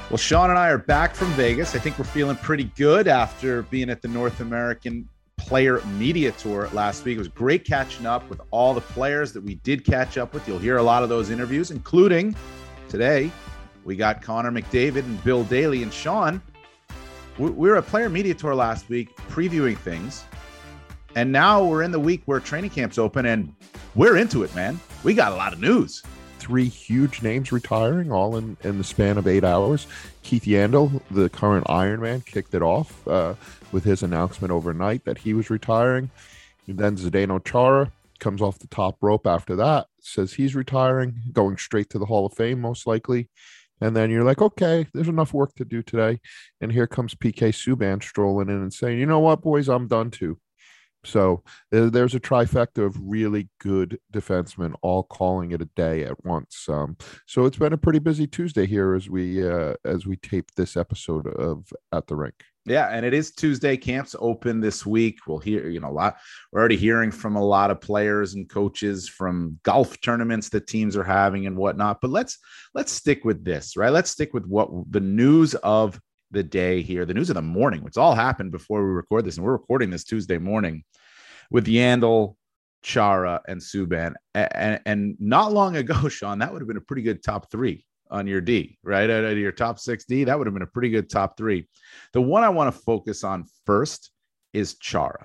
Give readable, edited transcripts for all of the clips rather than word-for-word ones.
Well, Sean and I are back from Vegas. I think we're feeling pretty good after being at the North American Player Media Tour last week. It was great catching up with all the players that we did catch up with. You'll hear a lot of those interviews, including today. We got Connor McDavid and Bill Daly. And Sean, we were at Player Media Tour last week previewing things. And now we're in the week where training camp's open and we're into it, man. We got a lot of news. 3 huge names retiring all in the span of 8 hours. Keith Yandle, the current Ironman, kicked it off with his announcement overnight that he was retiring. And then Zdeno Chara comes off the top rope after that, says he's retiring, going straight to the Hall of Fame, most likely. And then you're like, okay, there's enough work to do today. And here comes PK Subban strolling in and saying, you know what, boys, I'm done too. So there's a trifecta of really good defensemen all calling it a day at once. So it's been a pretty busy Tuesday here as we tape this episode of At the Rink. Yeah, and it is Tuesday. Camps open this week. We'll hear, a lot. We're already hearing from a lot of players and coaches from golf tournaments that teams are having and whatnot. But let's stick with this, right? Let's stick with what the news of the day here, the news of the morning, which all happened before we record this. And we're recording this Tuesday morning with Yandle, Chara, and Subban. And not long ago, Sean, that would have been a pretty good top 3 on your D, right? Out of your top 6 D, that would have been a pretty good top 3. The one I want to focus on first is Chara.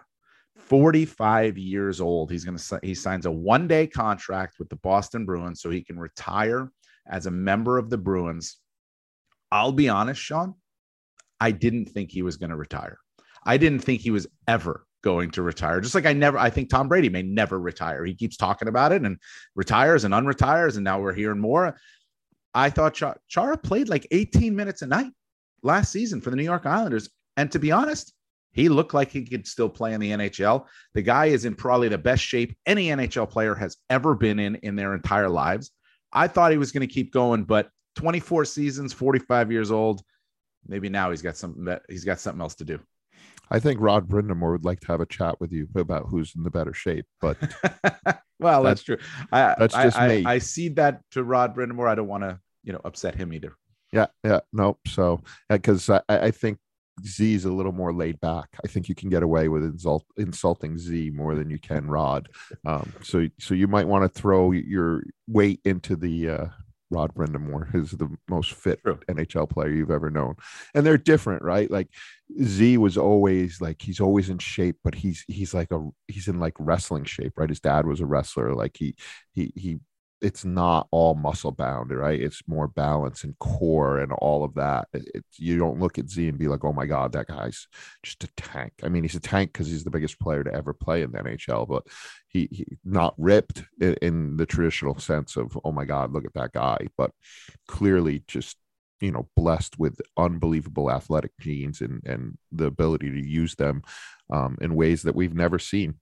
45 years old. He signs a 1-day contract with the Boston Bruins so he can retire as a member of the Bruins. I'll be honest, Sean, I didn't think he was going to retire. I didn't think he was ever going to retire. Just like I think Tom Brady may never retire. He keeps talking about it and retires and unretires. And now we're hearing more. I thought Chara played like 18 minutes a night last season for the New York Islanders. And to be honest, he looked like he could still play in the NHL. The guy is in probably the best shape any NHL player has ever been in their entire lives. I thought he was going to keep going, but 24 seasons, 45 years old. Maybe now he's got something else to do. I think Rod Brindamore would like to have a chat with you about who's in the better shape, but well, that's true. That's just me. I cede that to Rod Brindamore. I don't want to, upset him either. Yeah. Nope. So, because I think Z is a little more laid back. I think you can get away with insulting Z more than you can Rod. So you might want to throw your weight into the Rod Brindamore, who's the most fit NHL player you've ever known. And they're different, right? Like Z was always like, he's always in shape, but he's in like wrestling shape, right? His dad was a wrestler. Like he it's not all muscle bound, right? It's more balance and core and all of that. You don't look at Z and be like, oh my God, that guy's just a tank. I mean, he's a tank because he's the biggest player to ever play in the NHL, but he not ripped in the traditional sense of, oh my God, look at that guy, but clearly just, blessed with unbelievable athletic genes and the ability to use them in ways that we've never seen.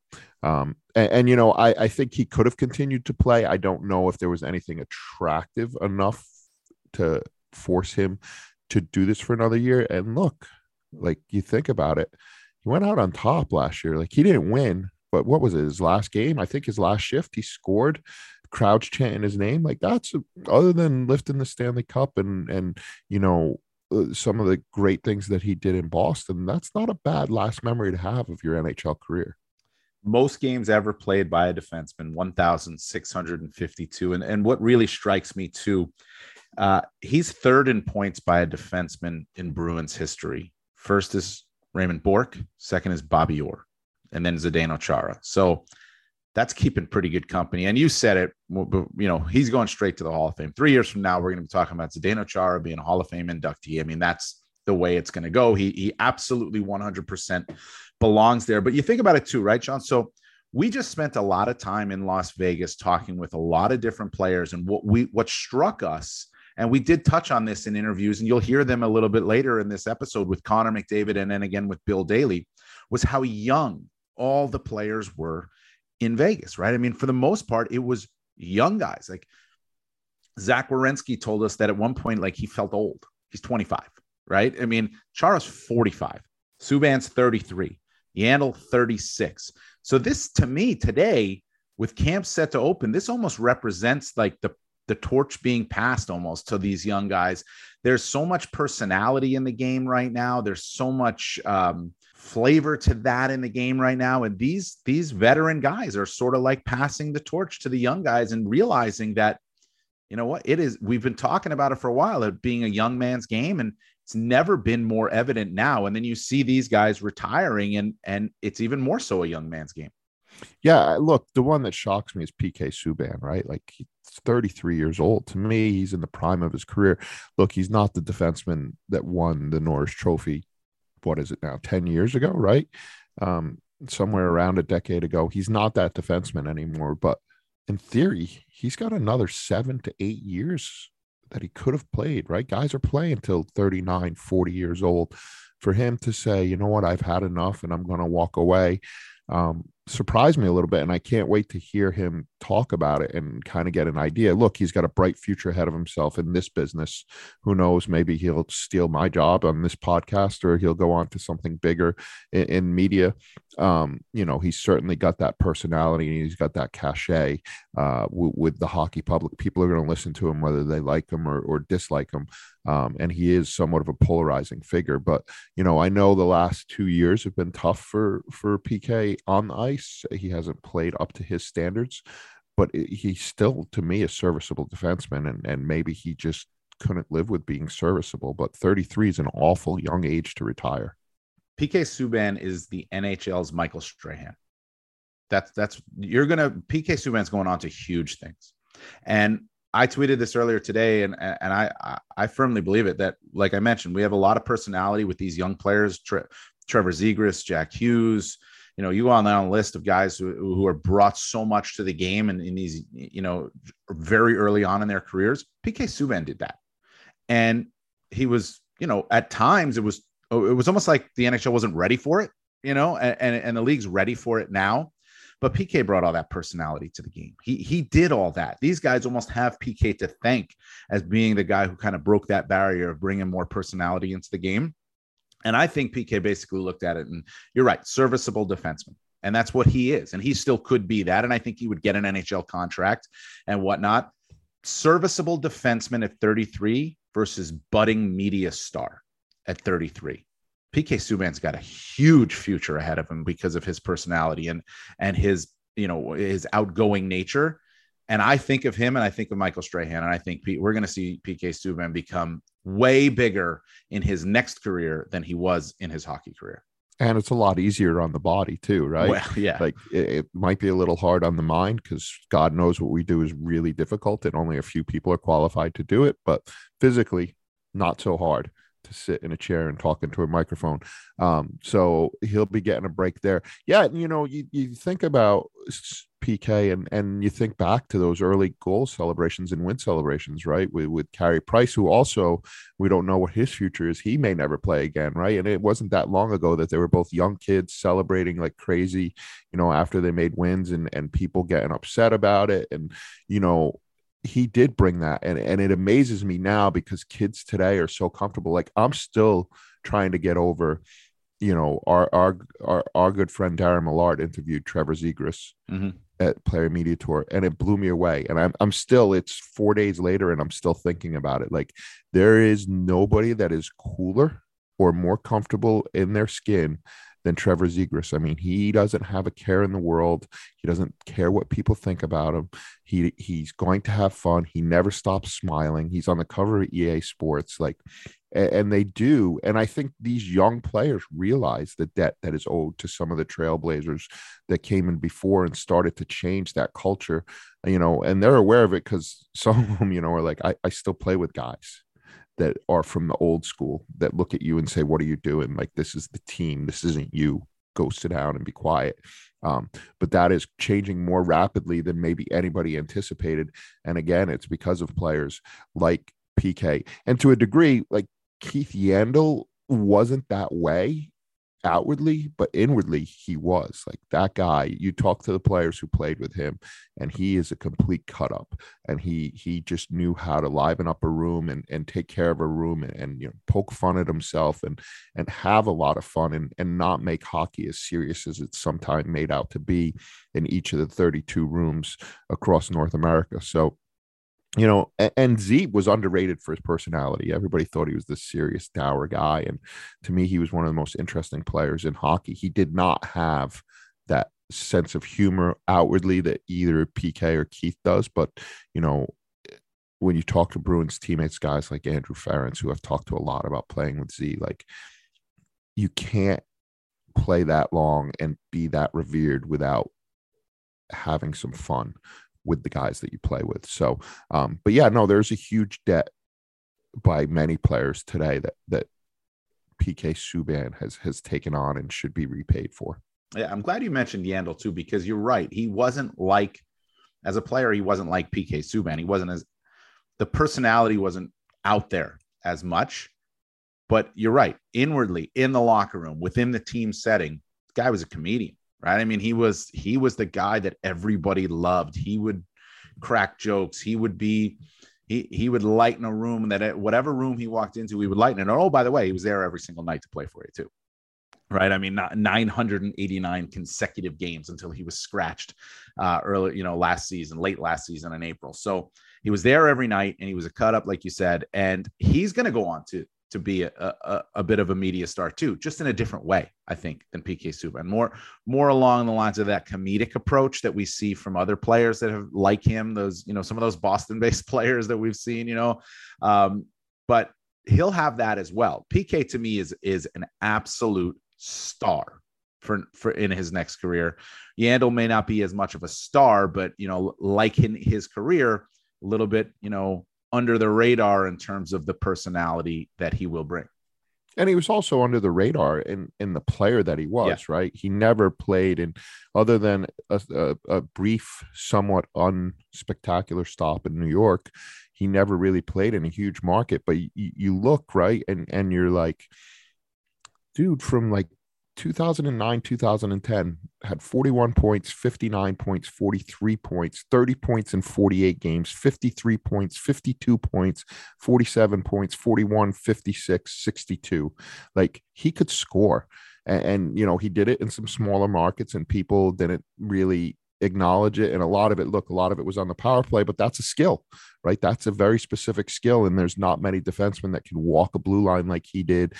I think he could have continued to play. I don't know if there was anything attractive enough to force him to do this for another year. And look, like you think about it, he went out on top last year. Like he didn't win, but what was it? His last game? I think his last shift, he scored. Crowds chanting his name. Like that's other than lifting the Stanley Cup and some of the great things that he did in Boston. That's not a bad last memory to have of your NHL career. Most games ever played by a defenseman, 1,652. And what really strikes me too, he's third in points by a defenseman in Bruins history. First is Raymond Bourque. Second is Bobby Orr. And then Zdeno Chara. So that's keeping pretty good company. And you said it, he's going straight to the Hall of Fame. 3 years from now, we're going to be talking about Zdeno Chara being a Hall of Fame inductee. I mean, that's the way it's going to go. He absolutely 100% belongs there. But you think about it too, right, Sean? So we just spent a lot of time in Las Vegas talking with a lot of different players. And what struck us, and we did touch on this in interviews, and you'll hear them a little bit later in this episode with Connor McDavid and then again with Bill Daly, was how young all the players were in Vegas, right? I mean, for the most part, it was young guys. Like Zach Werenski told us that at one point, like he felt old. He's 25, right? I mean, Chara's 45, Subban's 33, Yandle 36. So this, to me, today, with camp set to open, this almost represents like the torch being passed almost to these young guys. There's so much personality in the game right now. There's so much flavor to that in the game right now. And these veteran guys are sort of like passing the torch to the young guys and realizing that, you know what, it is, we've been talking about it for a while, it being a young man's game, and it's never been more evident now. And then you see these guys retiring, and it's even more so a young man's game. Yeah, look, the one that shocks me is PK Subban, right? Like, he's 33 years old. To me, he's in the prime of his career. Look, he's not the defenseman that won the Norris Trophy. What is it now? 10 years ago, right? Somewhere around a decade ago. He's not that defenseman anymore, but in theory, he's got another 7 to 8 years that he could have played, right? Guys are playing till 39, 40 years old. For him to say, you know what, I've had enough and I'm going to walk away, surprised me a little bit. And I can't wait to hear him talk about it and kind of get an idea. Look, he's got a bright future ahead of himself in this business. Who knows? Maybe he'll steal my job on this podcast, or he'll go on to something bigger in media. He's certainly got that personality and he's got that cachet with the hockey public. People are going to listen to him whether they like him or dislike him. And he is somewhat of a polarizing figure. But, I know the last 2 years have been tough for PK on the ice. He hasn't played up to his standards, but he's still, to me, a serviceable defenseman. And maybe he just couldn't live with being serviceable. But 33 is an awful young age to retire. PK Subban is the NHL's Michael Strahan. PK Subban's going on to huge things. And I tweeted this earlier today, and I firmly believe it, that, like I mentioned, we have a lot of personality with these young players, Trevor Zegras, Jack Hughes. You go on down a list of guys who are brought so much to the game and in these, very early on in their careers. PK Subban did that. And he was, at times it was almost like the NHL wasn't ready for it, and the league's ready for it now. But PK brought all that personality to the game. He did all that. These guys almost have PK to thank as being the guy who kind of broke that barrier of bringing more personality into the game. And I think PK basically looked at it, and you're right, serviceable defenseman. And that's what he is. And he still could be that. And I think he would get an NHL contract and whatnot. Serviceable defenseman at 33 versus budding media star at 33. PK Subban's got a huge future ahead of him because of his personality and his, his outgoing nature. And I think of him and I think of Michael Strahan, and I think we're going to see PK Subban become way bigger in his next career than he was in his hockey career. And it's a lot easier on the body too, right? Well, yeah. Like it might be a little hard on the mind because God knows what we do is really difficult and only a few people are qualified to do it, but physically not so hard to sit in a chair and talk into a microphone. So he'll be getting a break there. Yeah. You think about PK and you think back to those early goal celebrations and win celebrations, right? With Carey Price, who also, we don't know what his future is. He may never play again, right? And it wasn't that long ago that they were both young kids celebrating like crazy, after they made wins and people getting upset about it. And, he did bring that. And it amazes me now because kids today are so comfortable. Like, I'm still trying to get over, our good friend Darren Millard interviewed Trevor Zegras at Player Media Tour, and it blew me away. And I'm still, it's 4 days later and I'm still thinking about it. Like, there is nobody that is cooler or more comfortable in their skin than Trevor Zegras. I mean, he doesn't have a care in the world. He doesn't care what people think about him. He's going to have fun. He never stops smiling. He's on the cover of EA Sports, and they do. And I think these young players realize the debt that is owed to some of the trailblazers that came in before and started to change that culture, and they're aware of it because some of them, are like, I still play with guys that are from the old school that look at you and say, what are you doing? Like, this is the team. This isn't you. Go sit down and be quiet. But that is changing more rapidly than maybe anybody anticipated. And again, it's because of players like PK. And to a degree, like Keith Yandel wasn't that way outwardly, but inwardly he was. Like, that guy, you talk to the players who played with him and he is a complete cut up, and he just knew how to liven up a room and take care of a room and poke fun at himself and have a lot of fun and not make hockey as serious as it's sometimes made out to be in each of the 32 rooms across North America. So And Z was underrated for his personality. Everybody thought he was this serious, dour guy. And to me, he was one of the most interesting players in hockey. He did not have that sense of humor outwardly that either PK or Keith does. But, when you talk to Bruins teammates, guys like Andrew Ference, who I've talked to a lot about playing with Z, like, you can't play that long and be that revered without having some fun with the guys that you play with. So, but yeah, no, there's a huge debt by many players today that PK Subban has taken on and should be repaid for. Yeah, I'm glad you mentioned Yandle too, because you're right. He wasn't like, as a player, he wasn't like PK Subban. He wasn't the personality wasn't out there as much, but you're right. Inwardly, in the locker room, within the team setting, the guy was a comedian. Right. I mean, he was the guy that everybody loved. He would crack jokes. He would lighten a room that whatever room he walked into, he would lighten it. And oh, by the way, he was there every single night to play for you too. Right. I mean, 989 consecutive games until he was scratched early, late last season in April. So he was there every night and he was a cut up, like you said, and he's going to go on to be a bit of a media star too, just in a different way, I think, than PK Subban. More along the lines of that comedic approach that we see from other players that have like him, those, some of those Boston-based players that we've seen, but he'll have that as well. PK to me is an absolute star for in his next career. Yandle may not be as much of a star, but, like in his career, a little bit, under the radar in terms of the personality that he will bring. And he was also under the radar in the player that he was, right? He never played in, other than a brief, somewhat unspectacular stop in New York. He never really played in a huge market, but you look, right? And you're like, dude, from like 2009, 2010, had 41 points, 59 points, 43 points, 30 points in 48 games, 53 points, 52 points, 47 points, 41, 56, 62. Like, he could score. And he did it in some smaller markets and people didn't really acknowledge it. And a lot of it was on the power play, but that's a skill, right? That's a very specific skill. And there's not many defensemen that can walk a blue line like he did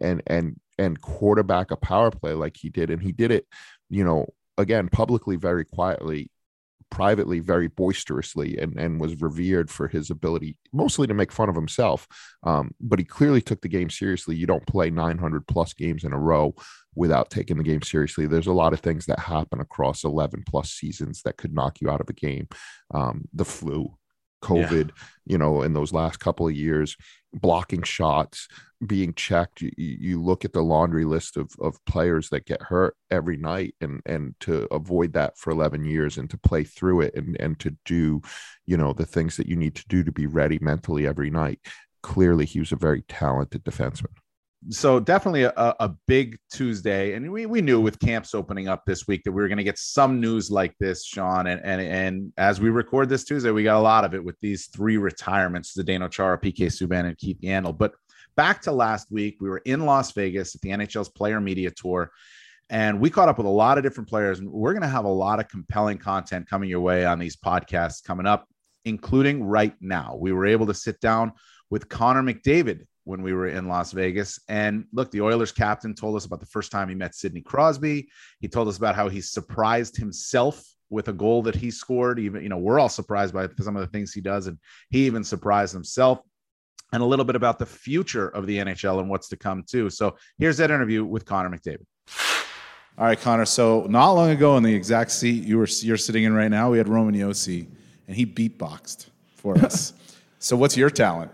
and quarterback a power play like he did. And he did it, again, publicly, very quietly, privately, very boisterously, and was revered for his ability, mostly to make fun of himself. But he clearly took the game seriously. You don't play 900 plus games in a row without taking the game seriously. There's a lot of things that happen across 11 plus seasons that could knock you out of a game. The flu, COVID, in those last couple of years, blocking shots, being checked. You look at the laundry list of players that get hurt every night, and to avoid that for 11 years and to play through it and to do, the things that you need to do to be ready mentally every night. Clearly, he was a very talented defenseman. So definitely a big Tuesday. And we knew with camps opening up this week that we were going to get some news like this, Sean. And as we record this Tuesday, we got a lot of it with these three retirements: Zdeno Chara, PK Subban, and Keith Yandle. But back to last week, we were in Las Vegas at the NHL's Player Media Tour, and we caught up with a lot of different players. And we're going to have a lot of compelling content coming your way on these podcasts coming up, including right now. We were able to sit down with Connor McDavid when we were in Las Vegas. And look, the Oilers captain told us about the first time he met Sidney Crosby. He told us about how he surprised himself with a goal that he scored. Even, we're all surprised by some of the things he does. And he even surprised himself. And a little bit about the future of the NHL and what's to come too. So here's that interview with Connor McDavid. All right, Connor. So not long ago in the exact seat you're sitting in right now, we had Roman Josi, and he beatboxed for us. So what's your talent?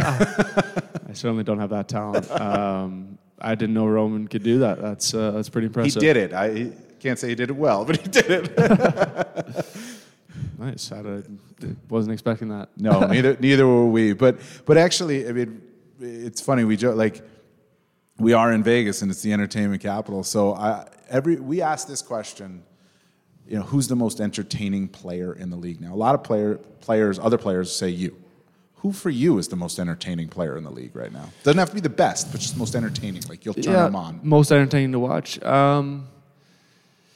I certainly don't have that talent. I didn't know Roman could do that. That's pretty impressive. He did it. I can't say he did it well, but he did it. Nice. I wasn't expecting that. No, neither were we. But actually, I mean, it's funny. We are in Vegas, and it's the entertainment capital. So we ask this question. Who's the most entertaining player in the league now? A lot of other players say you. Who for you is the most entertaining player in the league right now? Doesn't have to be the best, but just most entertaining. Like, you'll turn them on. Most entertaining to watch.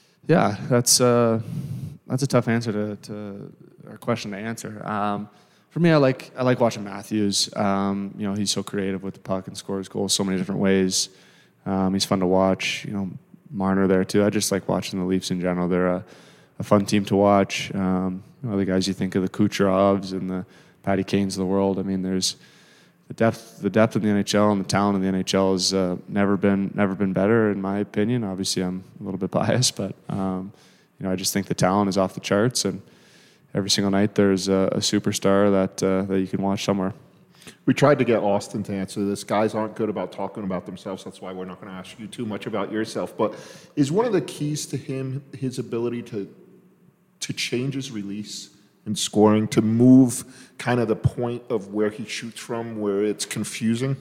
That's a tough answer to or question to answer. For me, I like watching Matthews. He's so creative with the puck and scores goals so many different ways. He's fun to watch. Marner there too. I just like watching the Leafs in general. They're a fun team to watch. The guys you think of, the Kucherovs and the Patty Kanes of the world. I mean, there's the depth in the NHL and the talent in the NHL has never been better in my opinion. Obviously, I'm a little bit biased, but I just think the talent is off the charts, and every single night there's a superstar that you can watch somewhere. We tried to get Austin to answer this. Guys aren't good about talking about themselves. That's why we're not going to ask you too much about yourself. But is one of the keys to him his ability to change his release and scoring, to move kind of the point of where he shoots from, where it's confusing?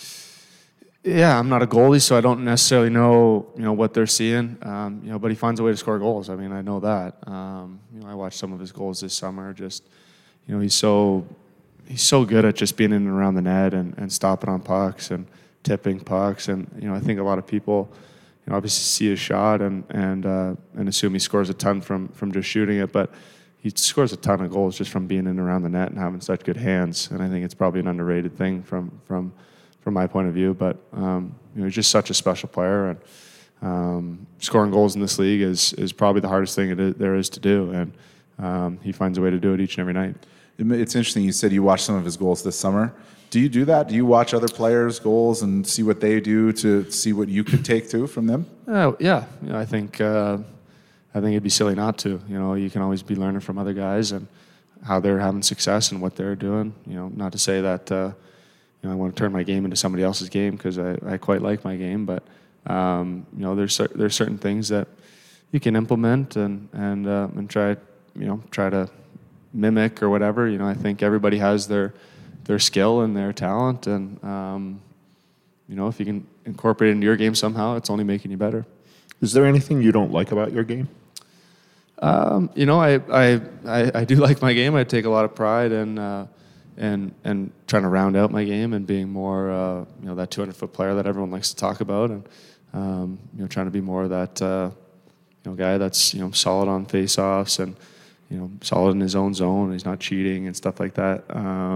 Yeah, I'm not a goalie, so I don't necessarily know what they're seeing. But he finds a way to score goals. I mean, I know that. I watched some of his goals this summer. Just, he's so good at just being in and around the net and stopping on pucks and tipping pucks. And I think a lot of people, obviously see his shot and assume he scores a ton from just shooting it, but he scores a ton of goals just from being in and around the net and having such good hands. And I think it's probably an underrated thing from my point of view. But he's just such a special player, and scoring goals in this league is probably the hardest thing there is to do. And he finds a way to do it each and every night. It's interesting. You said you watched some of his goals this summer. Do you do that? Do you watch other players' goals and see what they do to see what you could take too from them? Yeah. I think it'd be silly not to. You can always be learning from other guys and how they're having success and what they're doing. Not to say that I want to turn my game into somebody else's game, because I quite like my game, but there's certain things that you can implement and try to mimic or whatever. I think everybody has their skill and their talent, and if you can incorporate it into your game somehow, it's only making you better. Is there anything you don't like about your game? I do like my game. I take a lot of pride in trying to round out my game and being more that 200-foot player that everyone likes to talk about, and trying to be more of that guy that's solid on face-offs and solid in his own zone. He's not cheating and stuff like that.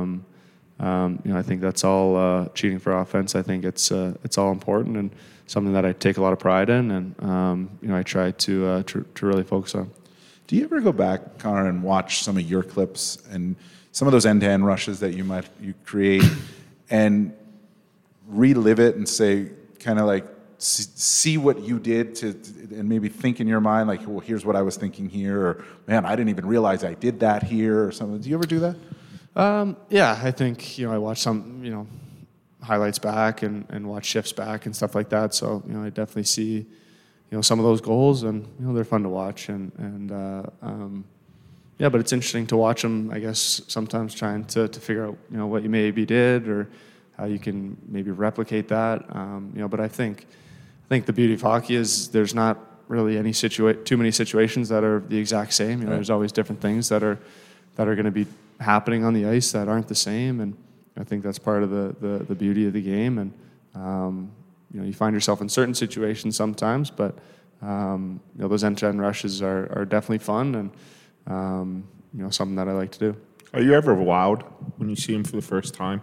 I think that's all cheating for offense. I think it's all important and something that I take a lot of pride in, and I try to really focus on. Do you ever go back, Connor, and watch some of your clips and some of those end-to-end rushes that you create and relive it and say, kind of like, see what you did and maybe think in your mind, like, well, here's what I was thinking here, or man, I didn't even realize I did that here, or something. Do you ever do that? Yeah, I think I watch some highlights back and watch shifts back and stuff like that. So I definitely see some of those goals, and they're fun to watch, and but it's interesting to watch them, I guess, sometimes trying to figure out what you maybe did or how you can maybe replicate that. But I think the beauty of hockey is there's not really any too many situations that are the exact same. Right. There's always different things that are going to be happening on the ice that aren't the same, and I think that's part of the beauty of the game. And you find yourself in certain situations sometimes, but those end-to-end rushes are definitely fun, and something that I like to do. Are you ever wowed when you see him for the first time?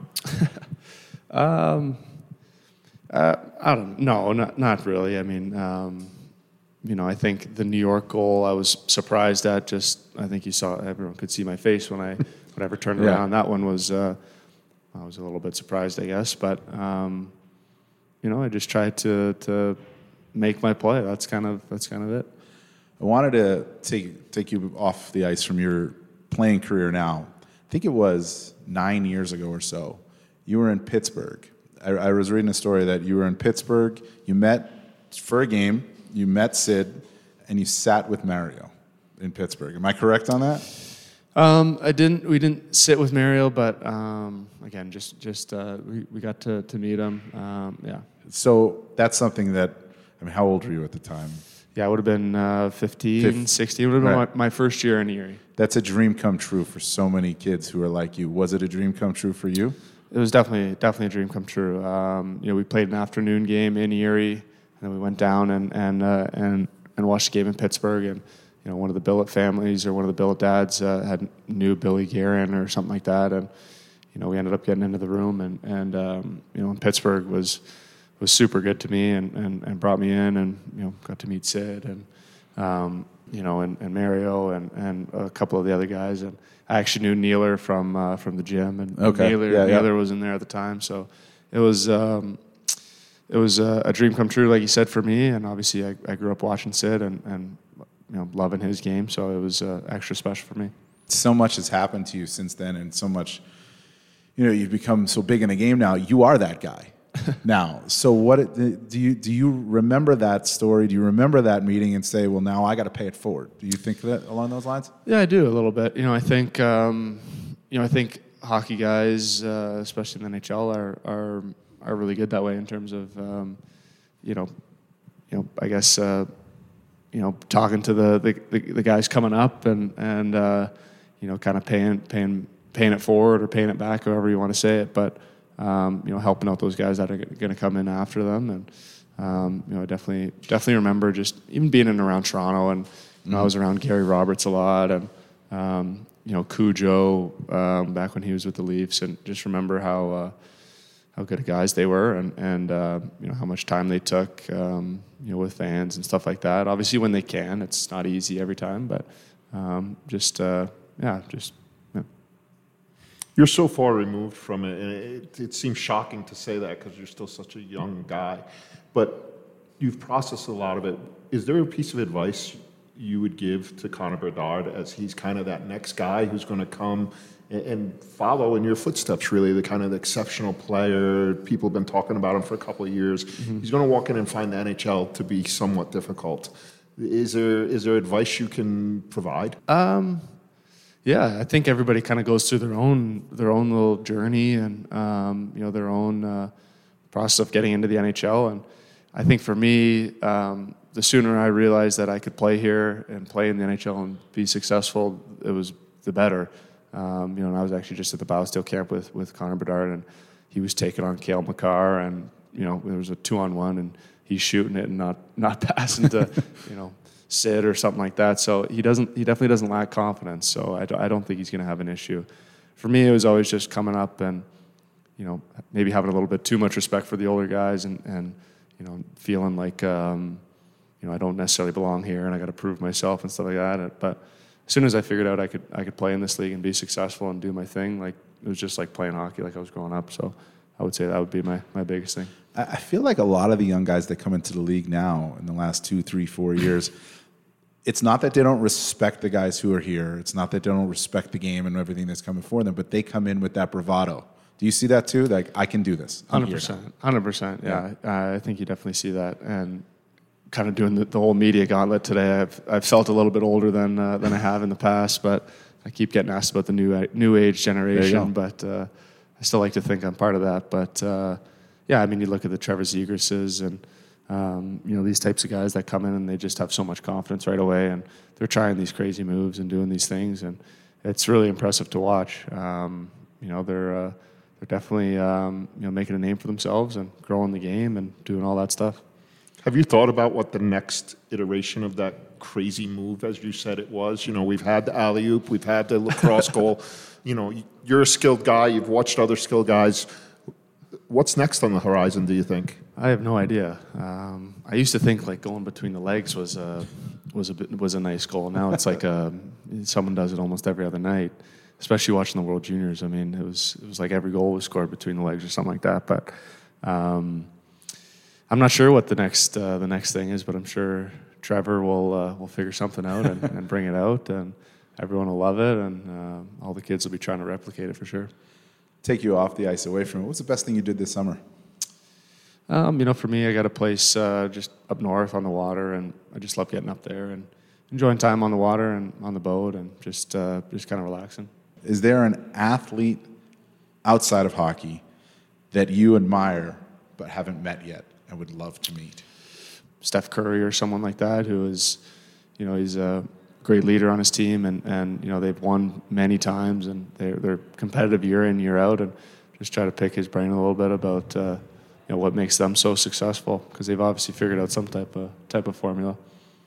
I don't know. No, not really. I mean, I think the New York goal I was surprised at. I think you saw, everyone could see my face when I turned around. That one was I was a little bit surprised, I guess, but I just tried to make my play. That's kind of it. I wanted to take you off the ice from your playing career now. I think it was 9 years ago or so. You were in Pittsburgh. I was reading a story that you were in Pittsburgh. You met for a game. You met Sid, and you sat with Mario in Pittsburgh. Am I correct on that? We didn't sit with Mario, but again, we got to meet him. Yeah. So that's something that, how old were you at the time? Yeah, I would have been 15, 16. It would have been my first year in Erie. That's a dream come true for so many kids who are like you. Was it a dream come true for you? It was definitely a dream come true. We played an afternoon game in Erie, and then we went down and watched the game in Pittsburgh. And one of the Billet families or one of the Billet dads knew Billy Guerin or something like that, and we ended up getting into the room, and in Pittsburgh was super good to me and brought me in, and got to meet Sid and and Mario and a couple of the other guys, and I actually knew Neeler from the gym, and Neeler was in there at the time, so it was a dream come true, like you said, for me, and obviously I grew up watching Sid and loving his game, so it was extra special for me. So much has happened to you since then, and so much, you've become so big in the game now. You are that guy now. So what do you remember that story? Do you remember that meeting and say, well, now I got to pay it forward? Do you think that along those lines? Yeah, I do a little bit. I think I think hockey guys, especially in the NHL, are really good that way in terms of I guess talking to the guys coming up and kind of paying it forward or paying it back, however you want to say it, but helping out those guys that are going to come in after them, and I definitely remember just even being in and around Toronto, and I was around Gary Roberts a lot, and Cujo back when he was with the Leafs, and just remember how good of guys they were, and how much time they took with fans and stuff like that. Obviously, when they can, it's not easy every time, but You're so far removed from it, and it seems shocking to say that because you're still such a young guy, but you've processed a lot of it. Is there a piece of advice you would give to Connor Bedard as he's kind of that next guy who's going to come and follow in your footsteps, really, the kind of exceptional player? People have been talking about him for a couple of years. Mm-hmm. He's going to walk in and find the NHL to be somewhat difficult. Is there advice you can provide? Yeah, I think everybody kind of goes through their own little journey and their own process of getting into the NHL. And I think for me, the sooner I realized that I could play here and play in the NHL and be successful, it was the better. And I was actually just at the Battlefield camp with Connor Bedard, and he was taking on Cale Makar, and there was a 2-on-1, and he's shooting it and not passing to Sid or something like that. So he definitely doesn't lack confidence. So I don't think he's going to have an issue. For me, it was always just coming up and maybe having a little bit too much respect for the older guys and feeling like I don't necessarily belong here and I got to prove myself and stuff like that. But as soon as I figured out I could play in this league and be successful and do my thing, like it was just like playing hockey like I was growing up. So I would say that would be my biggest thing. I feel like a lot of the young guys that come into the league now in the last 2, 3, 4 years, it's not that they don't respect the guys who are here. It's not that they don't respect the game and everything that's coming for them, but they come in with that bravado. Do you see that too? Like, I can do this. 100%. Yeah. I think you definitely see that. And kind of doing the whole media gauntlet today, I've felt a little bit older than I have in the past, but I keep getting asked about the new age generation, but I still like to think I'm part of that. But you look at the Trevor Zegrases and these types of guys that come in and they just have so much confidence right away, and they're trying these crazy moves and doing these things, and it's really impressive to watch. They're definitely making a name for themselves and growing the game and doing all that stuff. Have you thought about what the next iteration of that crazy move, as you said it was? We've had the alley-oop, we've had the lacrosse goal. You're a skilled guy, you've watched other skilled guys. What's next on the horizon, do you think? I have no idea. I used to think like going between the legs was a nice goal. Now it's like someone does it almost every other night, especially watching the World Juniors. I mean, it was like every goal was scored between the legs or something like that. But I'm not sure what the next thing is, but I'm sure Trevor will figure something out and bring it out, and everyone will love it, and all the kids will be trying to replicate it for sure. Take you off the ice, away from it. What's the best thing you did this summer? For me, I got a place just up north on the water, and I just love getting up there and enjoying time on the water and on the boat, and just kind of relaxing. Is there an athlete outside of hockey that you admire but haven't met yet and would love to meet? Steph Curry or someone like that, who is, he's a great leader on his team, and they've won many times, and they're competitive year in, year out, and just try to pick his brain a little bit about what makes them so successful, because they've obviously figured out some type of formula.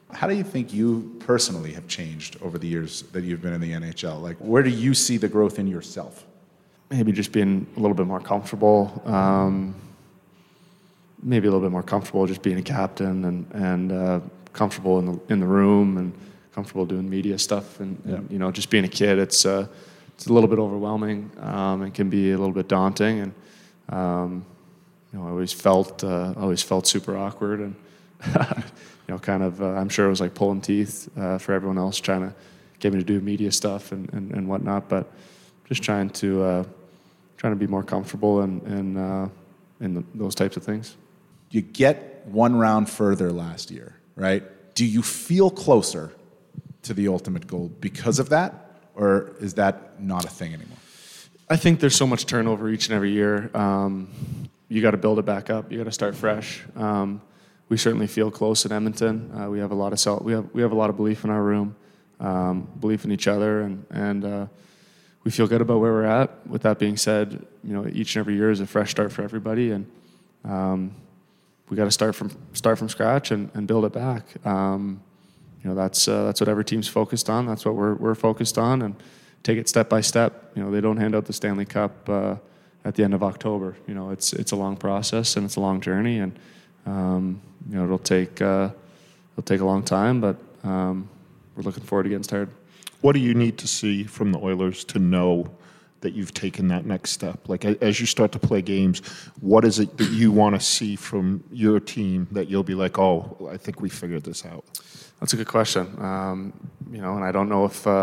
How do you think you personally have changed over the years that you've been in the NHL? Like, where do you see the growth in yourself? Maybe just being a little bit more comfortable. Maybe a little bit more comfortable just being a captain and comfortable in the room and comfortable doing media stuff and you know, just being a kid. It's a little bit overwhelming and can be a little bit daunting. And you know, I always felt super awkward and you know, kind of I'm sure it was like pulling teeth for everyone else trying to get me to do media stuff and whatnot. But just trying to be more comfortable in those types of things. You get one round further last year, right? Do you feel closer to the ultimate goal because of that, or is that not a thing anymore? I think there's so much turnover each and every year. You got to build it back up. You got to start fresh. We certainly feel close in Edmonton. We have a lot of we have a lot of belief in our room, belief in each other, and we feel good about where we're at. With that being said, you know, each and every year is a fresh start for everybody, and we got to start from scratch and build it back. You know, that's what every team's focused on. That's what we're focused on, and take it step by step. You know, they don't hand out the Stanley Cup at the end of October. You know, it's a long process and it's a long journey, and you know, it'll take a long time, but we're looking forward to getting started. What do you need to see from the Oilers to know that you've taken that next step? Like, as you start to play games, what is it that you want to see from your team that you'll be like, oh, I think we figured this out? That's a good question. You know, and I don't know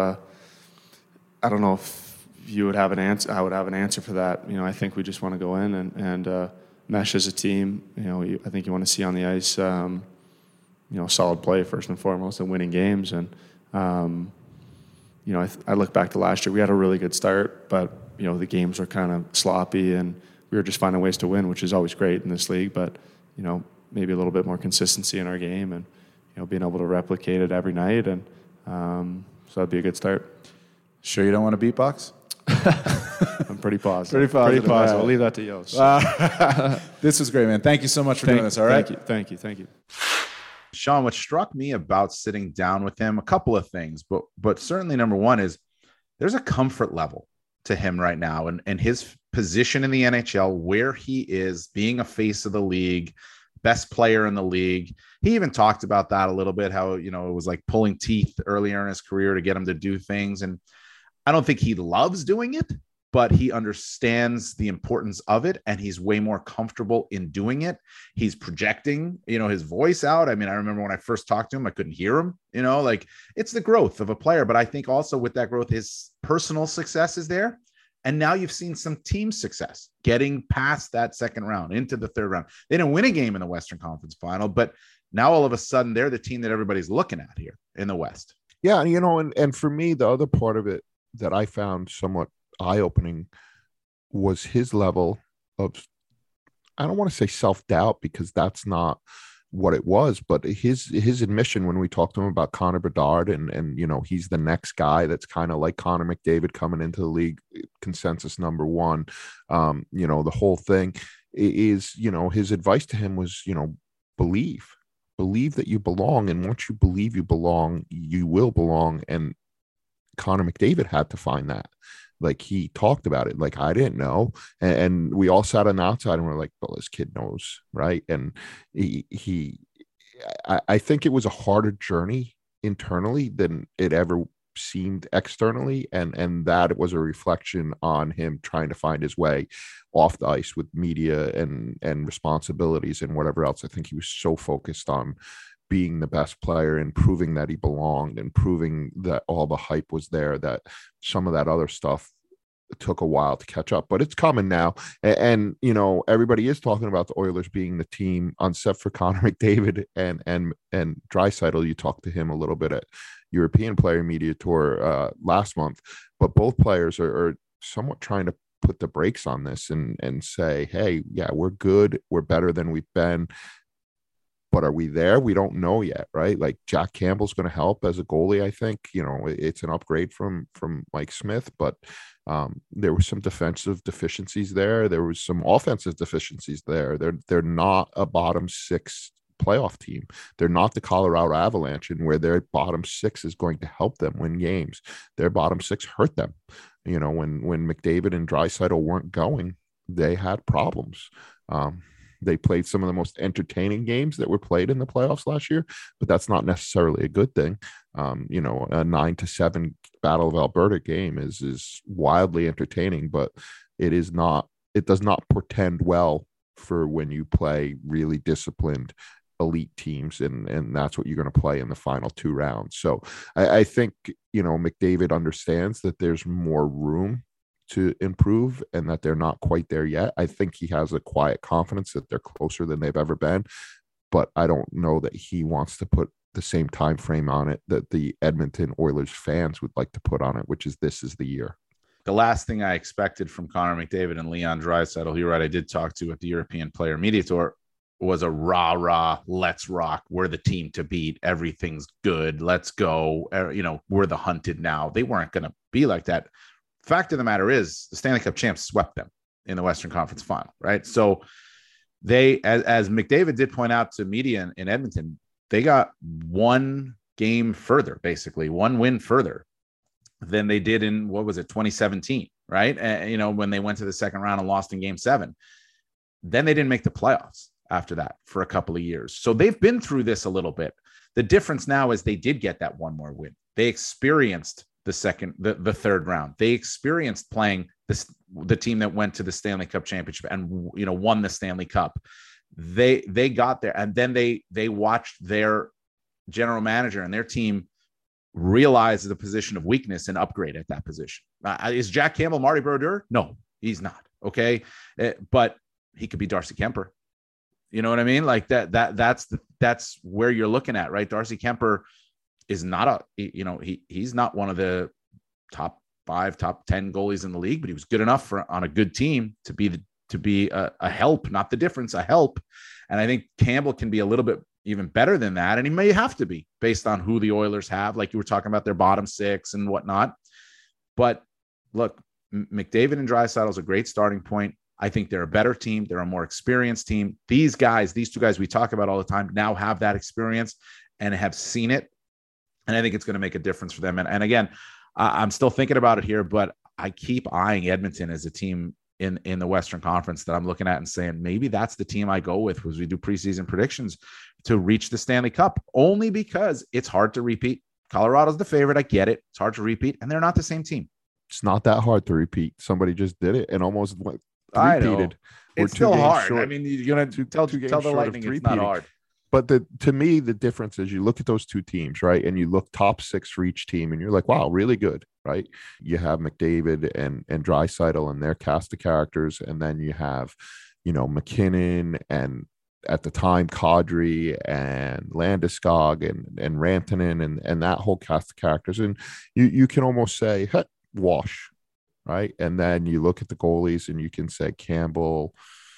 if you would have an answer. I would have an answer for that. You know, I think we just want to go in and mesh as a team. You know, I think you want to see on the ice, you know, solid play first and foremost, and winning games. And you know, I look back to last year. We had a really good start, but you know, the games were kind of sloppy, and we were just finding ways to win, which is always great in this league. But you know, maybe a little bit more consistency in our game, and you know, being able to replicate it every night, and so that'd be a good start. Sure, you don't want to beatbox? I'm pretty positive. Pretty positive. Right. I'll leave that to Yos. This was great, man. Thank you so much for doing this. All right. Thank you. Sean, what struck me about sitting down with him, a couple of things, but certainly number one is there's a comfort level to him right now, and his position in the NHL, where he is being a face of the league, best player in the league. He even talked about that a little bit, how, you know, it was like pulling teeth earlier in his career to get him to do things. And I don't think he loves doing it, but he understands the importance of it, and he's way more comfortable in doing it. He's projecting, you know, his voice out. I mean, I remember when I first talked to him, I couldn't hear him, you know, like, it's the growth of a player. But I think also with that growth, his personal success is there. And now you've seen some team success getting past that second round into the third round. They didn't win a game in the Western Conference Final, but now all of a sudden they're the team that everybody's looking at here in the West. Yeah, you know, and for me, the other part of it that I found somewhat eye-opening was his level of, I don't want to say self-doubt, because that's not what it was, but his admission when we talked to him about Connor Bedard and you know, he's the next guy that's kind of like Connor McDavid coming into the league, consensus number one. You know, the whole thing is, you know, his advice to him was, you know, believe that you belong, and once you believe you belong, you will belong. And Connor McDavid had to find that. Like, he talked about it, like, I didn't know, and we all sat on the outside and we're like, well, this kid knows, right? And I think it was a harder journey internally than it ever seemed externally, and that was a reflection on him trying to find his way off the ice with media and responsibilities and whatever else. I think he was so focused on being the best player and proving that he belonged and proving that all the hype was there, that some of that other stuff took a while to catch up, but it's coming now. And you know, everybody is talking about the Oilers being the team, except for Connor McDavid and Draisaitl. You talked to him a little bit at European Player Media Tour last month, but both players are somewhat trying to put the brakes on this and say, hey, yeah, we're good, we're better than we've been. But are we there? We don't know yet, right? Like, Jack Campbell's going to help as a goalie. I think, you know, it's an upgrade from Mike Smith, but there were some defensive deficiencies there. There was some offensive deficiencies there. They're not a bottom six playoff team. They're not the Colorado Avalanche, and where their bottom six is going to help them win games. Their bottom six hurt them. You know, when McDavid and Draisaitl weren't going, they had problems. They played some of the most entertaining games that were played in the playoffs last year, but that's not necessarily a good thing. You know, a 9-7 Battle of Alberta game is wildly entertaining, but it does not portend well for when you play really disciplined elite teams, and that's what you're going to play in the final 2 rounds. So I think, you know, McDavid understands that there's more room to improve and that they're not quite there yet. I think he has a quiet confidence that they're closer than they've ever been, but I don't know that he wants to put the same time frame on it that the Edmonton Oilers fans would like to put on it, which is this is the year. The last thing I expected from Connor McDavid and Leon Draisaitl, you're right, I did talk to at the European Player Media Tour, was a rah, let's rock. We're the team to beat. Everything's good. Let's go. You know, we're the hunted now. They weren't going to be like that. Fact of the matter is the Stanley Cup champs swept them in the Western Conference final, right? So they, as McDavid did point out to media in Edmonton, they got one game further, basically one win further than they did in, 2017, right? And, you know, when they went to the second round and lost in game 7, then they didn't make the playoffs after that for a couple of years. So they've been through this a little bit. The difference now is they did get that one more win. They experienced the third round. They experienced playing the team that went to the Stanley Cup championship and, you know, won the Stanley Cup. They got there, and then they watched their general manager and their team realize the position of weakness and upgrade at that position. Is Jack Campbell Marty Brodeur? No, he's not. Okay. But he could be Darcy Kemper. You know what I mean? Like that's where you're looking at, right? Darcy Kemper is not he's not one of the top 5, top 10 goalies in the league, but he was good enough on a good team to be a help, not the difference, a help. And I think Campbell can be a little bit even better than that. And he may have to be based on who the Oilers have, like you were talking about their bottom 6 and whatnot. But look, McDavid and Draisaitl is a great starting point. I think they're a better team. They're a more experienced team. These 2 guys we talk about all the time now have that experience and have seen it. And I think it's going to make a difference for them. And again, I'm still thinking about it here, but I keep eyeing Edmonton as a team in the Western Conference that I'm looking at and saying, maybe that's the team I go with as we do preseason predictions to reach the Stanley Cup, only because it's hard to repeat. Colorado's the favorite. I get it. It's hard to repeat, and they're not the same team. It's not that hard to repeat. Somebody just did it and almost repeated. I know. It's still hard. Short. I mean, you're going to tell the Lightning it's not hard. But to me, the difference is you look at those 2 teams, right? And you look top 6 for each team and you're like, wow, really good, right? You have McDavid and Draisaitl and their cast of characters. And then you have, you know, McKinnon and at the time, Kadri and Landeskog and Rantanen and that whole cast of characters. And you can almost say, hey, wash, right? And then you look at the goalies and you can say Campbell,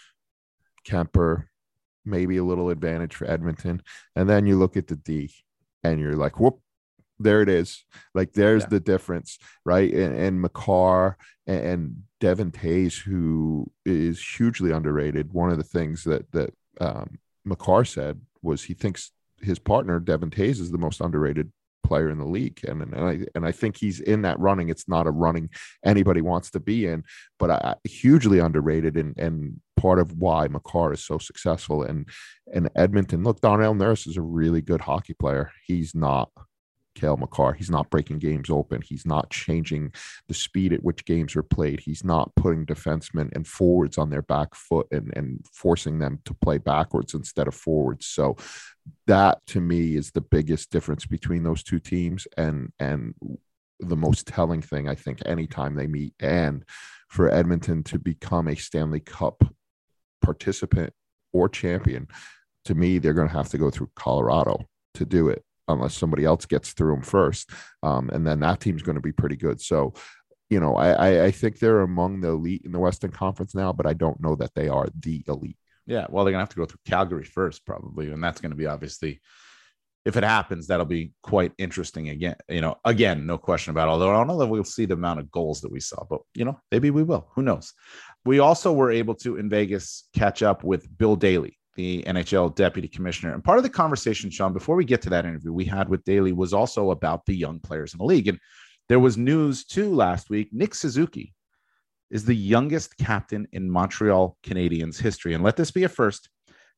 Kemper, maybe a little advantage for Edmonton. And then you look at the D and you're like, whoop, there it is. Like there's the difference, right? And Makar and Devin Tays, who is hugely underrated. One of the things that Makar said was he thinks his partner, Devin Tays, is the most underrated player in the league. And I think he's in that running. It's not a running anybody wants to be in, but hugely underrated and part of why Makar is so successful. And Edmonton, look, Darnell Nurse is a really good hockey player. He's not Cale Makar. He's not breaking games open. He's not changing the speed at which games are played. He's not putting defensemen and forwards on their back foot and forcing them to play backwards instead of forwards. So that to me is the biggest difference between those 2 teams and the most telling thing, I think, anytime they meet. And for Edmonton to become a Stanley Cup participant or champion, to me, they're going to have to go through Colorado to do it, unless somebody else gets through them first. And then that team's going to be pretty good. So, you know, I think they're among the elite in the Western Conference now, but I don't know that they are the elite. Yeah, well, they're going to have to go through Calgary first, probably. And that's going to be obviously, if it happens, that'll be quite interesting again. You know, again, no question about it. Although I don't know that we'll see the amount of goals that we saw, but, you know, maybe we will. Who knows? We also were able to, in Vegas, catch up with Bill Daly, the NHL deputy commissioner. And part of the conversation, Sean, before we get to that interview we had with Daly, was also about the young players in the league. And there was news too last week. Nick Suzuki is the youngest captain in Montreal Canadiens history. And let this be a first.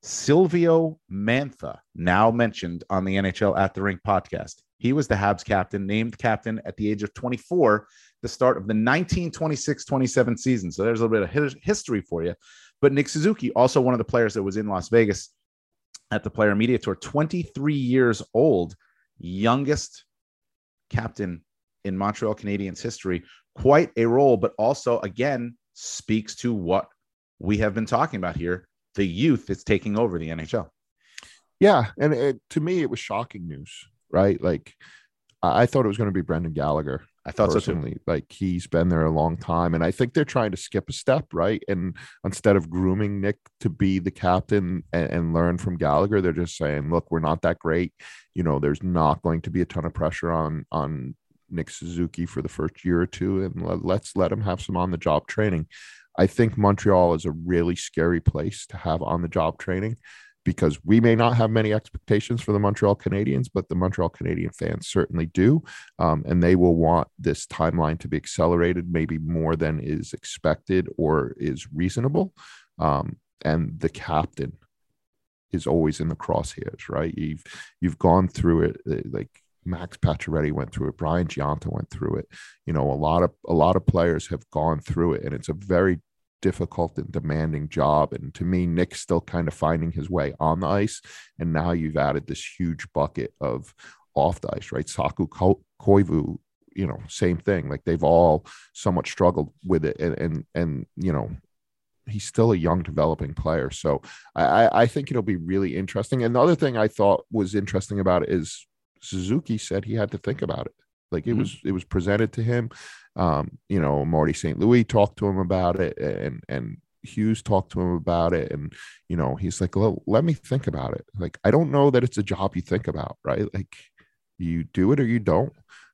Silvio Mantha, now mentioned on the NHL at the Rink podcast. He was the Habs captain, named captain at the age of 24, the start of the 1926-27 season. So there's a little bit of history for you. But Nick Suzuki, also one of the players that was in Las Vegas at the Player Media Tour, 23 years old, youngest captain in Montreal Canadiens history. Quite a role, but also, again, speaks to what we have been talking about here. The youth is taking over the NHL. Yeah, and to me, it was shocking news, right? Like, I thought it was going to be Brendan Gallagher. I thought personally. So too. Like, he's been there a long time, and I think they're trying to skip a step, right? And instead of grooming Nick to be the captain and learn from Gallagher, they're just saying, look, we're not that great. You know, there's not going to be a ton of pressure on Nick Suzuki for the first year or two, and let's let him have some on-the-job training. I think Montreal is a really scary place to have on-the-job training, because we may not have many expectations for the Montreal Canadiens, but the Montreal Canadian fans certainly do. And they will want this timeline to be accelerated, maybe more than is expected or is reasonable. And the captain is always in the crosshairs, right? You've gone through it, like Max Pacioretty went through it, Brian Giunta went through it. You know, a lot of players have gone through it, and it's a very difficult and demanding job. And to me, Nick's still kind of finding his way on the ice, and now you've added this huge bucket of off the ice, right? Saku Koivu, you know, same thing. Like, they've all somewhat struggled with it, and you know, he's still a young developing player. So I think it'll be really interesting. And the other thing I thought was interesting about it is Suzuki said he had to think about it. Like, it was presented to him. You know, Marty St. Louis talked to him about it, and Hughes talked to him about it. And, you know, he's like, well, let me think about it. Like, I don't know that it's a job you think about, right? Like, you do it or you don't.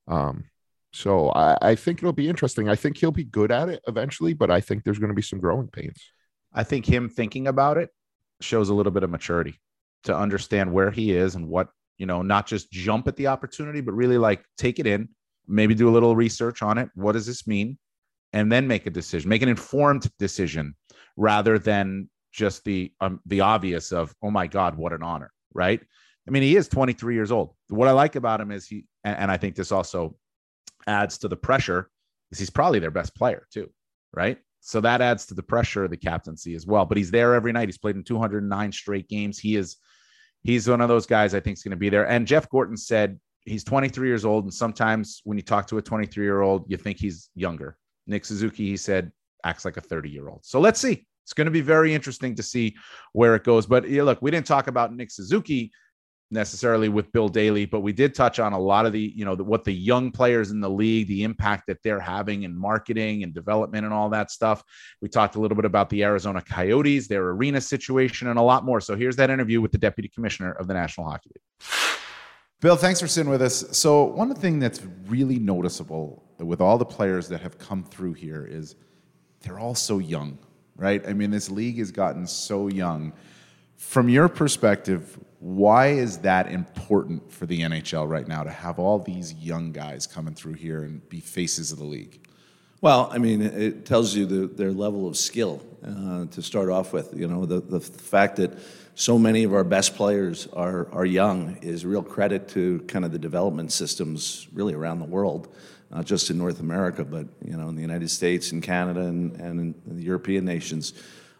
So I think it'll be interesting. I think he'll be good at it eventually, but I think there's going to be some growing pains. I think him thinking about it shows a little bit of maturity to understand where he is and what, you know, not just jump at the opportunity, but really like take it in, maybe do a little research on it. What does this mean? And then make a decision, make an informed decision rather than just the obvious of, oh my God, what an honor, right? I mean, he is 23 years old. What I like about him is and I think this also adds to the pressure, is he's probably their best player too, right? So that adds to the pressure of the captaincy as well. But he's there every night. He's played in 209 straight games. He's one of those guys I think is going to be there. And Jeff Gorton said he's 23 years old. And sometimes when you talk to a 23-year-old, you think he's younger. Nick Suzuki, he said, acts like a 30-year-old. So let's see. It's going to be very interesting to see where it goes. But yeah, look, we didn't talk about Nick Suzuki necessarily with Bill Daly, but we did touch on a lot of the, you know, what the young players in the league, the impact that they're having in marketing and development and all that stuff. We talked a little bit about the Arizona Coyotes, their arena situation, and a lot more. So here's that interview with the Deputy Commissioner of the National Hockey League. Bill, thanks for sitting with us. So one thing that's really noticeable with all the players that have come through here is they're all so young, right? I mean, this league has gotten so young. From your perspective, why is that important for the NHL right now to have all these young guys coming through here and be faces of the league? Well, I mean, it tells you their level of skill to start off with. You know, the fact that so many of our best players are young is real credit to kind of the development systems really around the world, not just in North America, but, you know, in the United States and Canada and in the European nations.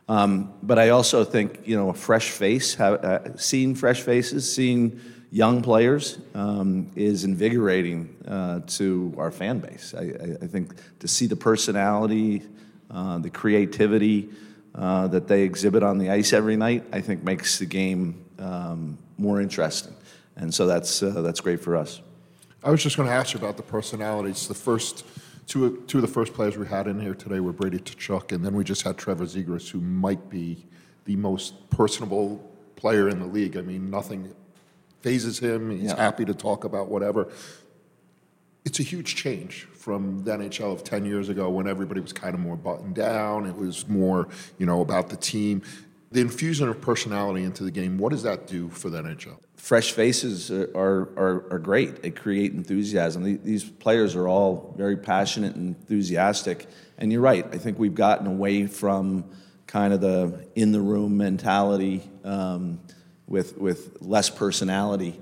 But I also think, you know, a fresh face, seeing fresh faces, seeing young players is invigorating to our fan base. I think to see the personality, the creativity that they exhibit on the ice every night, I think makes the game more interesting. And so that's great for us. I was just going to ask you about the personalities. The first two of the first players we had in here today were Brady Tkachuk, and then we just had Trevor Zegras, who might be the most personable player in the league. I mean, nothing phases him. He's happy to talk about whatever. It's a huge change from the NHL of 10 years ago when everybody was kind of more buttoned down. It was more, you know, about the team. the infusion of personality into the game, what does that do for the NHL? Fresh faces are great. They create enthusiasm. These players are all very passionate and enthusiastic. And you're right. I think we've gotten away from kind of the in-the-room mentality with less personality.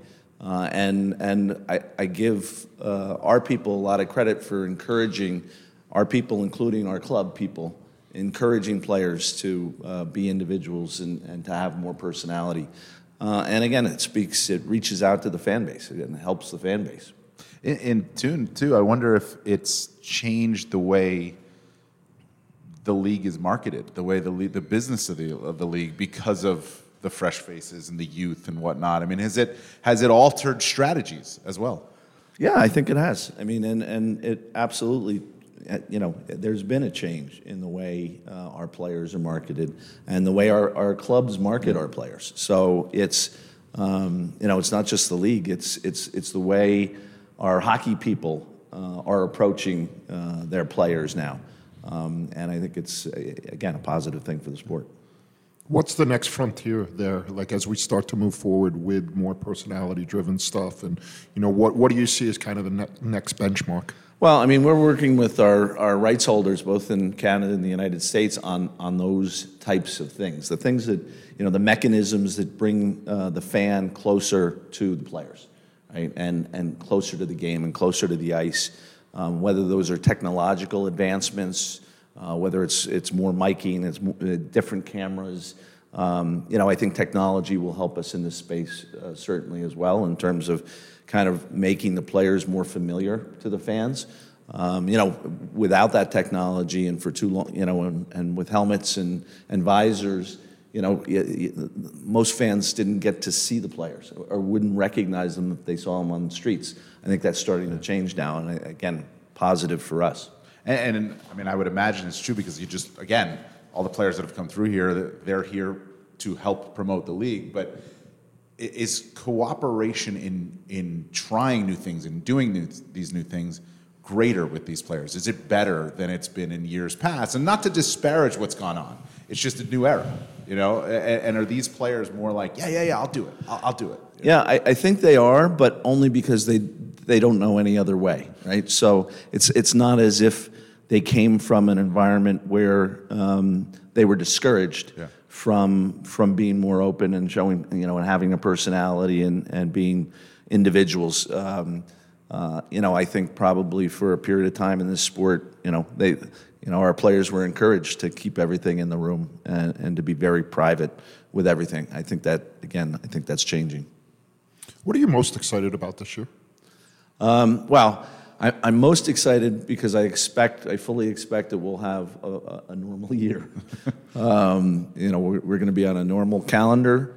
And I give our people a lot of credit for encouraging our people, including our club people, encouraging players to be individuals and to have more personality. And again, it reaches out to the fan base. It helps the fan base. In tune too, I wonder if it's changed the way the league is marketed, the way the business of the league, because of the fresh faces and the youth and whatnot. I mean, has it altered strategies as well? Yeah, I think it has. I mean, and it absolutely, there's been a change in the way our players are marketed and the way our clubs market our players. So it's, it's not just the league. It's the way our hockey people are approaching their players now. And I think it's, again, a positive thing for the sport. What's the next frontier there? Like as we start to move forward with more personality-driven stuff, and what do you see as kind of the next benchmark? Well, I mean, we're working with our rights holders, both in Canada and the United States, on those types of things. The things that the mechanisms that bring the fan closer to the players, right, and closer to the game and closer to the ice. Whether those are technological advancements. Whether it's more miking, it's different cameras. I think technology will help us in this space certainly as well in terms of kind of making the players more familiar to the fans. Without that technology and for too long, and with helmets and visors, most fans didn't get to see the players or wouldn't recognize them if they saw them on the streets. I think that's starting to change now, and again, positive for us. And I mean, I would imagine it's true because again, all the players that have come through here, they're here to help promote the league. But is cooperation in trying new things and doing these new things greater with these players? Is it better than it's been in years past? And not to disparage what's gone on. It's just a new era, And are these players more like, yeah, I'll do it. I'll do it. Yeah, I think they are, but only because they don't know any other way, right? So it's not as if they came from an environment where they were discouraged from being more open and showing, and having a personality and being individuals. I think probably for a period of time in this sport, our players were encouraged to keep everything in the room and to be very private with everything. I think that's changing. What are you most excited about this year? Well, I'm most excited because I fully expect that we'll have a normal year. We're going to be on a normal calendar.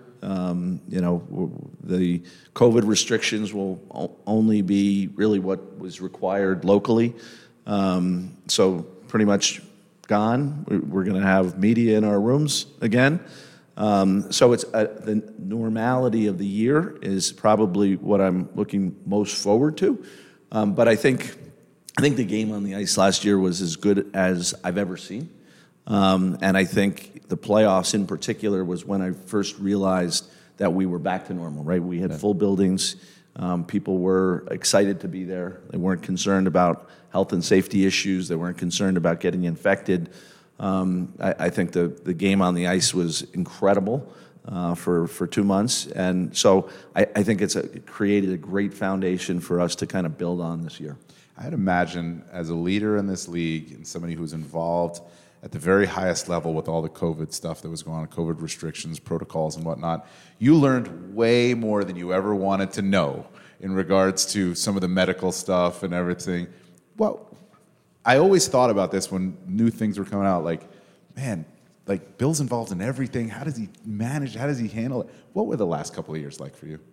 The COVID restrictions will only be really what was required locally. So pretty much gone. We're going to have media in our rooms again. So it's the normality of the year is probably what I'm looking most forward to. But I think the game on the ice last year was as good as I've ever seen. And I think the playoffs in particular was when I first realized that we were back to normal, right? We had full buildings. People were excited to be there. They weren't concerned about health and safety issues. They weren't concerned about getting infected. I think the game on the ice was incredible for 2 months. And so I think it created a great foundation for us to kind of build on this year. I'd imagine as a leader in this league and somebody who's involved at the very highest level with all the COVID stuff that was going on, COVID restrictions, protocols and whatnot, you learned way more than you ever wanted to know in regards to some of the medical stuff and everything. Well, I always thought about this when new things were coming out, like, man, like Bill's involved in everything. How does he manage? How does he handle it? What were the last couple of years like for you?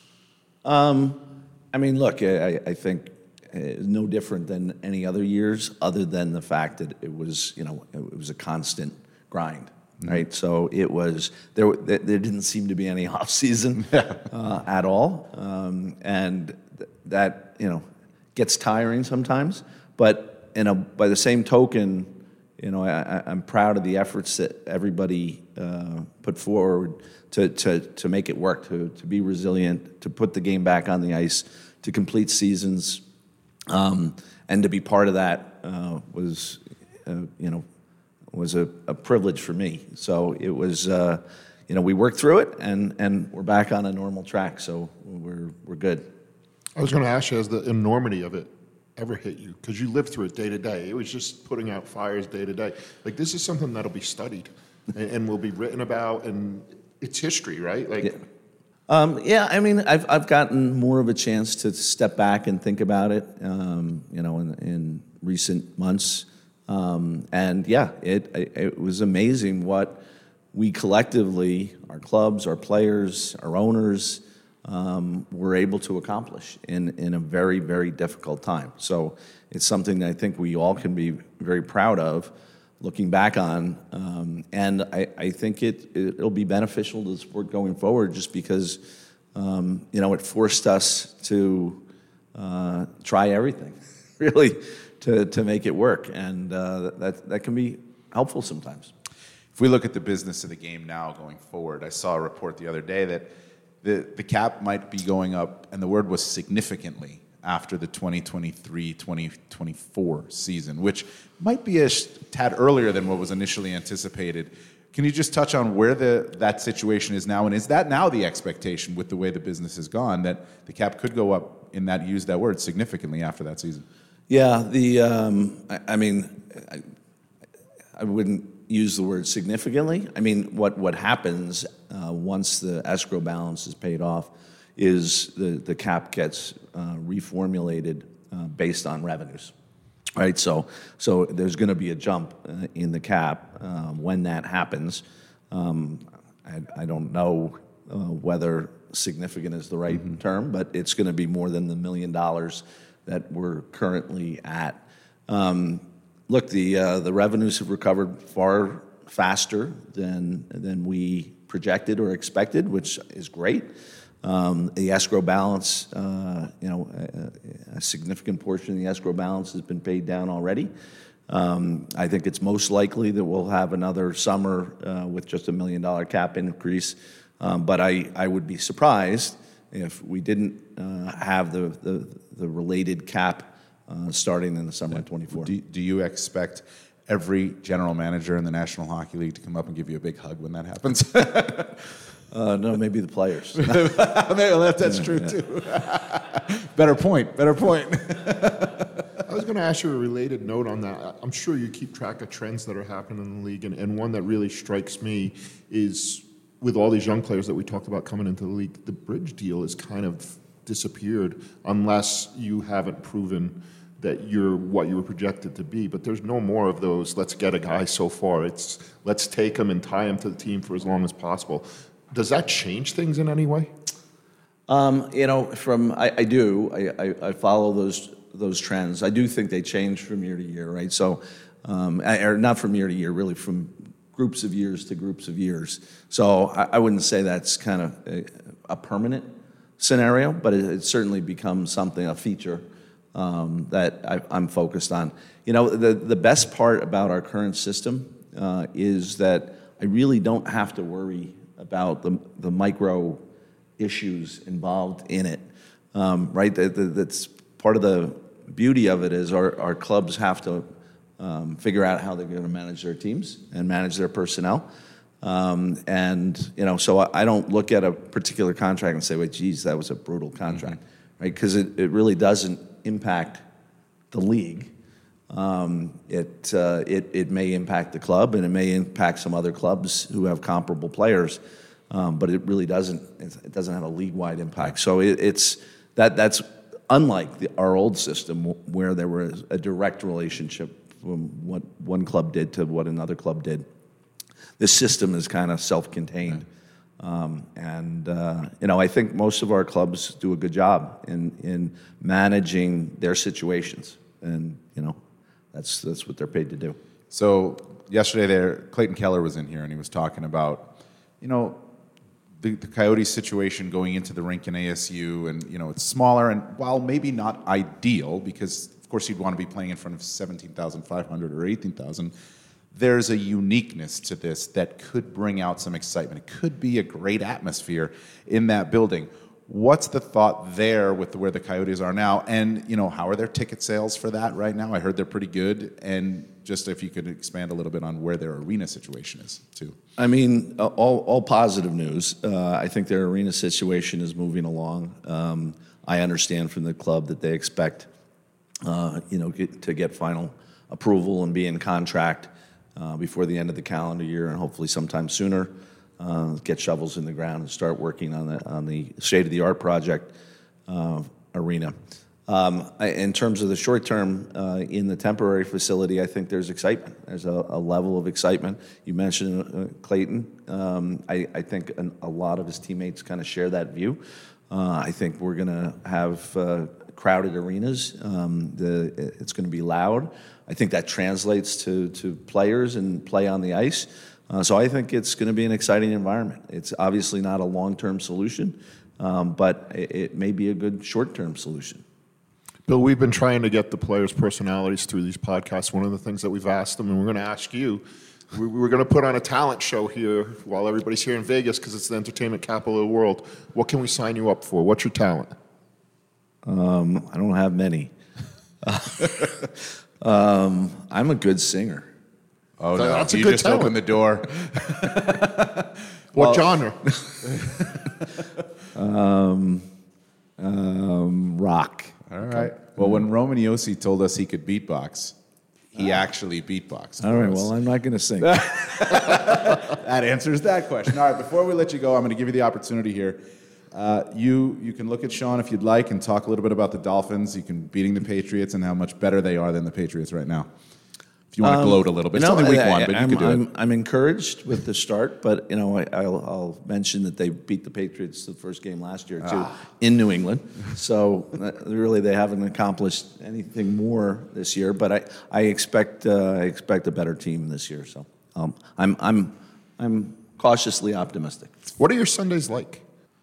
I mean, look, I think it's no different than any other years, other than the fact that it was a constant grind, right? So it was there didn't seem to be any off season at all, and that gets tiring sometimes. But by the same token, I'm proud of the efforts that everybody put forward to make it work, to be resilient, to put the game back on the ice, to complete seasons, and to be part of that was a privilege for me. So it was, we worked through it, and we're back on a normal track. So we're good. I was going to ask you, has the enormity of it ever hit you? Because you lived through it day to day. It was just putting out fires day to day. Like, this is something that'll be studied and will be written about, and it's history, right? Like, I've gotten more of a chance to step back and think about it, in recent months. It was amazing what we collectively, our clubs, our players, our owners, were able to accomplish in a very, very difficult time. So it's something that I think we all can be very proud of looking back on. And I think it'll be beneficial to the sport going forward just because, it forced us to try everything, really, to make it work. And that can be helpful sometimes. If we look at the business of the game now going forward, I saw a report the other day that the cap might be going up, and the word was significantly, after the 2023-2024 season, which might be a tad earlier than what was initially anticipated. Can you just touch on where that situation is now, and is that now the expectation with the way the business has gone, that the cap could go up, use that word, significantly after that season? Yeah, I wouldn't use the word significantly. I mean, what happens once the escrow balance is paid off is the cap gets reformulated based on revenues, right? So there's going to be a jump in the cap when that happens. I don't know whether significant is the right term, but it's going to be more than the $1 million that we're currently at. Look, the revenues have recovered far faster than we projected or expected, which is great. The escrow balance, a significant portion of the escrow balance has been paid down already. I think it's most likely that we'll have another summer with just $1 million cap increase, but I would be surprised if we didn't have the related cap starting in the summer of 24. Do you expect every general manager in the National Hockey League to come up and give you a big hug when that happens? No, maybe the players. Maybe that's true too. Better point. I was going to ask you a related note on that. I'm sure you keep track of trends that are happening in the league, and one that really strikes me is with all these young players that we talked about coming into the league, the bridge deal has kind of disappeared unless you haven't proven that you're what you were projected to be. But there's no more of those, let's get a guy so far. It's let's take him and tie him to the team for as long as possible. Does that change things in any way? I follow those trends. I do think they change from year to year, right? So, or not from year to year, really from groups of years to groups of years. So I wouldn't say that's kind of a permanent scenario, but it certainly becomes something, a feature that I'm focused on. The best part about our current system is that I really don't have to worry about the micro issues involved in it, right? That's part of the beauty of it is our clubs have to figure out how they're going to manage their teams and manage their personnel. So I don't look at a particular contract and say, wait, geez, that was a brutal contract, right? Because it really doesn't impact the league. It may impact the club, and it may impact some other clubs who have comparable players, but it really doesn't. It doesn't have a league-wide impact. So that's unlike our old system where there was a direct relationship from what one club did to what another club did. This system is kind of self-contained. I think most of our clubs do a good job in managing their situations. And, that's what they're paid to do. So yesterday Clayton Keller was in here and he was talking about, the Coyotes situation going into the rink in ASU, and, it's smaller, and while maybe not ideal, because of course you'd want to be playing in front of 17,500 or 18,000, there's a uniqueness to this that could bring out some excitement. It could be a great atmosphere in that building. What's the thought there with where the Coyotes are now? And, how are their ticket sales for that right now? I heard they're pretty good. And just if you could expand a little bit on where their arena situation is, too. I mean, all positive news. I think their arena situation is moving along. I understand from the club that they expect, to get final approval and be in contract before the end of the calendar year, and hopefully sometime sooner. Get shovels in the ground and start working on the state-of-the-art project arena. In terms of the short term, in the temporary facility, I think there's excitement. There's a level of excitement. You mentioned Clayton. I think a lot of his teammates kind of share that view. I think we're going to have crowded arenas. It's going to be loud. I think that translates to players and play on the ice. So I think it's going to be an exciting environment. It's obviously not a long-term solution, but it may be a good short-term solution. Bill, we've been trying to get the players' personalities through these podcasts. One of the things that we've asked them, and we're going to ask you, we're going to put on a talent show here while everybody's here in Vegas because it's the entertainment capital of the world. What can we sign you up for? What's your talent? I don't have many. I'm a good singer. Oh, So no. that's a You good just talent. opened the door. What genre? Rock. All right. Well, when Roman Yossi told us he could beatbox, he actually beatboxed. All for right, us. well, I'm not going to sing. That answers that question. All right, before we let you go, I'm going to give you the opportunity here. You can look at Sean if you'd like and talk a little bit about the Dolphins. You can beating the Patriots and how much better they are than the Patriots right now. If you want to gloat a little bit. It's only week one, but you can do it. I'm encouraged with the start, but I'll mention that they beat the Patriots the first game last year too in New England. So really, they haven't accomplished anything more this year. But I expect a better team this year. So I'm cautiously optimistic. What are your Sundays like?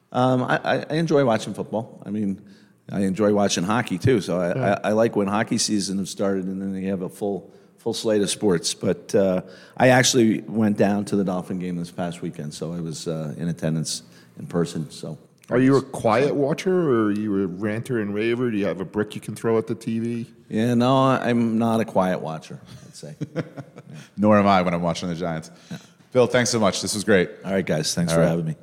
I enjoy watching football. I mean, I enjoy watching hockey too. So I like when hockey season has started and then you have a full slate of sports. But I actually went down to the Dolphin game this past weekend, so I was in attendance in person. So, Are you a quiet watcher or are you a ranter and raver? Do you have a brick you can throw at the TV? yeah, no, I'm not a quiet watcher, I'd say. Nor am I when I'm watching the Giants. Bill, thanks so much. This was great. All right, guys, thanks for having me.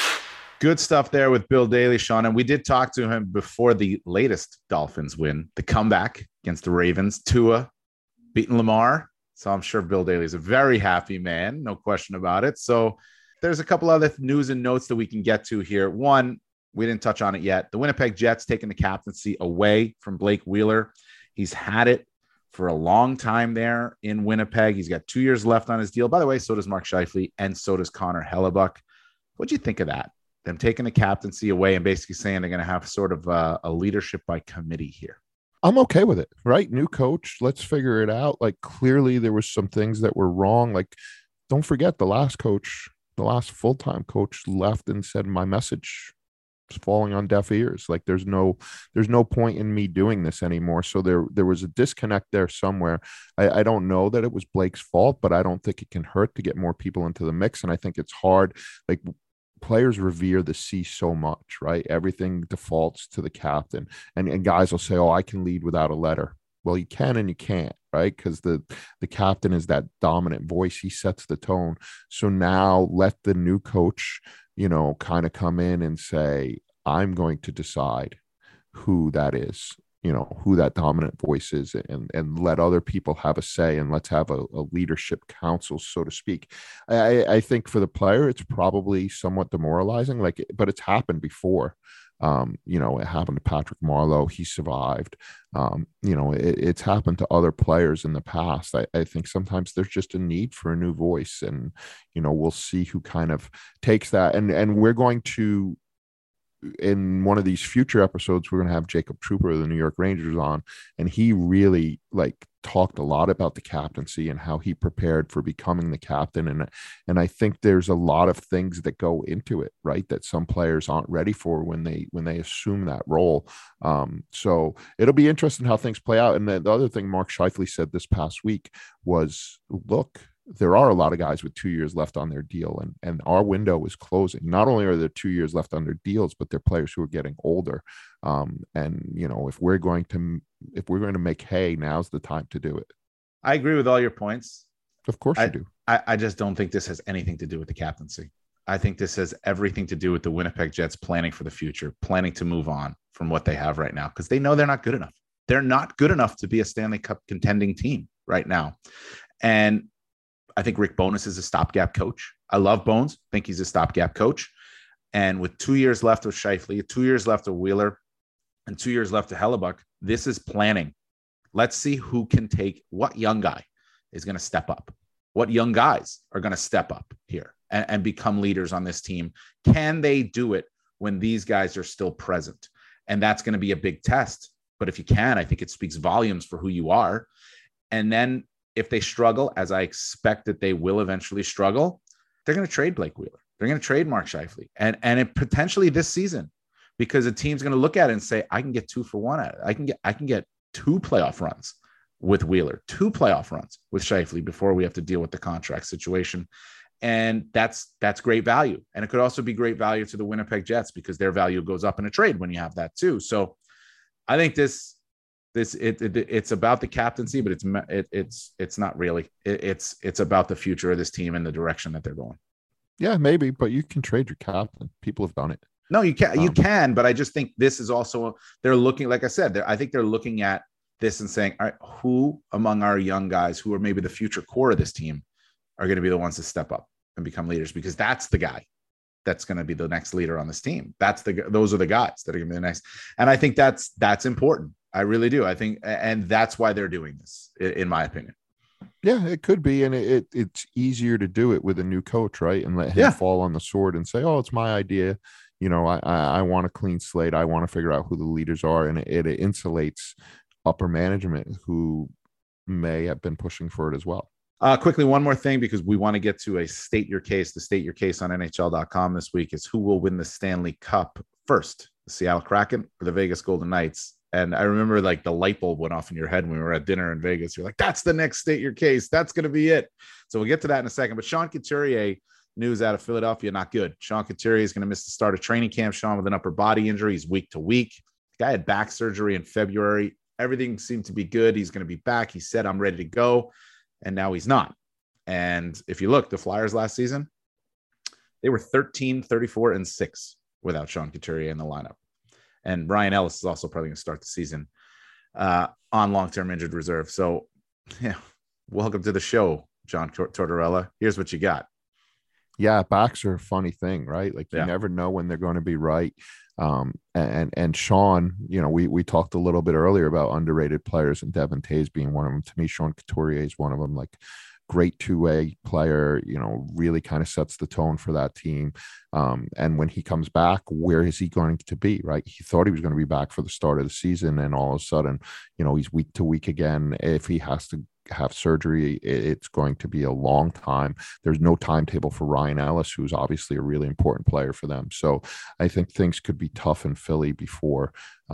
Good stuff there with Bill Daly, Sean. And we did talk to him before the latest Dolphins win, the comeback against the Ravens. Tua beating Lamar. So I'm sure Bill Daly is a very happy man. No question about it. So there's a couple other news and notes that we can get to here. One, we didn't touch on it yet. The Winnipeg Jets taking the captaincy away from Blake Wheeler. He's had it for a long time there in Winnipeg. He's got 2 years left on his deal. By the way, so does Mark Scheifele and so does Connor Hellebuck. What'd you think of that? Them taking the captaincy away and basically saying they're going to have sort of a leadership by committee here. I'm okay with it, right? New coach, let's figure it out. Like, clearly there was some things that were wrong. Like, don't forget the last coach, the last full-time coach left and said my message is falling on deaf ears. Like, there's no point in me doing this anymore. So there was a disconnect there somewhere. I don't know that it was Blake's fault, but I don't think it can hurt to get more people into the mix. And I think it's hard. Like, players revere the C so much, right? Everything defaults to the captain, and guys will say, "Oh, I can lead without a letter." Well, you can and you can't, right? Because the captain is that dominant voice. He sets the tone. So now let the new coach, kind of come in and say, "I'm going to decide who that is." Who that dominant voice is, and let other people have a say, and let's have a leadership council, so to speak. I think for the player, it's probably somewhat demoralizing, but it's happened before. It happened to Patrick Marleau. He survived. It's happened to other players in the past. I think sometimes there's just a need for a new voice, and, we'll see who kind of takes that. And we're going to, in one of these future episodes, we're going to have Jacob Trooper of the New York Rangers on, and he really talked a lot about the captaincy and how he prepared for becoming the captain. And I think there's a lot of things that go into it, right? That some players aren't ready for when they assume that role. So it'll be interesting how things play out. And the other thing Mark Scheifele said this past week was, look, there are a lot of guys with 2 years left on their deal, and our window is closing. Not only are there 2 years left on their deals, but they're players who are getting older. And if we're going to make hay, now's the time to do it. I agree with all your points. Of course you do. I just don't think this has anything to do with the captaincy. I think this has everything to do with the Winnipeg Jets planning for the future, planning to move on from what they have right now, because they know they're not good enough. They're not good enough to be a Stanley Cup contending team right now. And I think Rick Bowness is a stopgap coach. I love Bones. I think he's a stopgap coach. And with 2 years left of Scheifele, 2 years left of Wheeler, and 2 years left of Hellebuck, this is planning. Let's see who can take what young guy is going to step up. What young guys are going to step up here and become leaders on this team? Can they do it when these guys are still present? And that's going to be a big test. But if you can, I think it speaks volumes for who you are. And then if they struggle, as I expect that they will eventually struggle, they're going to trade Blake Wheeler. They're going to trade Mark Scheifele. And it potentially this season, because a team's going to look at it and say, I can get 2 for 1 out of it. I can get 2 playoff runs with Wheeler, 2 playoff runs with Scheifele before we have to deal with the contract situation. And that's great value. And it could also be great value to the Winnipeg Jets because their value goes up in a trade when you have that too. So I think it's about the captaincy, but it's not really. It's about the future of this team and the direction that they're going. Yeah, maybe, but you can trade your captain. People have done it. No, you can, but I just think this is also, they're looking, like I said, I think they're looking at this and saying, all right, who among our young guys who are maybe the future core of this team are going to be the ones to step up and become leaders? Because that's the guy that's going to be the next leader on this team. Those are the guys that are going to be the next. And I think that's important. I really do. I think, and that's why they're doing this, in my opinion. Yeah, it could be. And it's easier to do it with a new coach, right? And let him fall on the sword and say, oh, it's my idea. I want a clean slate. I want to figure out who the leaders are. And it insulates upper management who may have been pushing for it as well. Quickly, one more thing, because we want to get to a state your case. The state your case on NHL.com this week is who will win the Stanley Cup first, the Seattle Kraken or the Vegas Golden Knights. And I remember like the light bulb went off in your head when we were at dinner in Vegas. You're like, that's the next state your case. That's going to be it. So we'll get to that in a second. But Sean Couturier, news out of Philadelphia, not good. Sean Couturier is going to miss the start of training camp. Sean with an upper body injury. He's week to week. The guy had back surgery in February. Everything seemed to be good. He's going to be back. He said, I'm ready to go. And now he's not. And if you look, the Flyers last season, they were 13, 34, and 6 without Sean Couturier in the lineup. And Brian Ellis is also probably going to start the season on long-term injured reserve. So, yeah, welcome to the show, John Tortorella. Here's what you got. Yeah, backs are a funny thing, right? Like you never know when they're going to be right. And Sean, we talked a little bit earlier about underrated players, and Devin Tays being one of them. To me, Sean Couturier is one of them. Like, great two-way player, really kind of sets the tone for that team. And when he comes back, where is he going to be, right? He thought he was going to be back for the start of the season, and all of a sudden, he's week to week again. If he has to have surgery, it's going to be a long time. There's no timetable for Ryan Ellis, who's obviously a really important player for them. So I think things could be tough in Philly before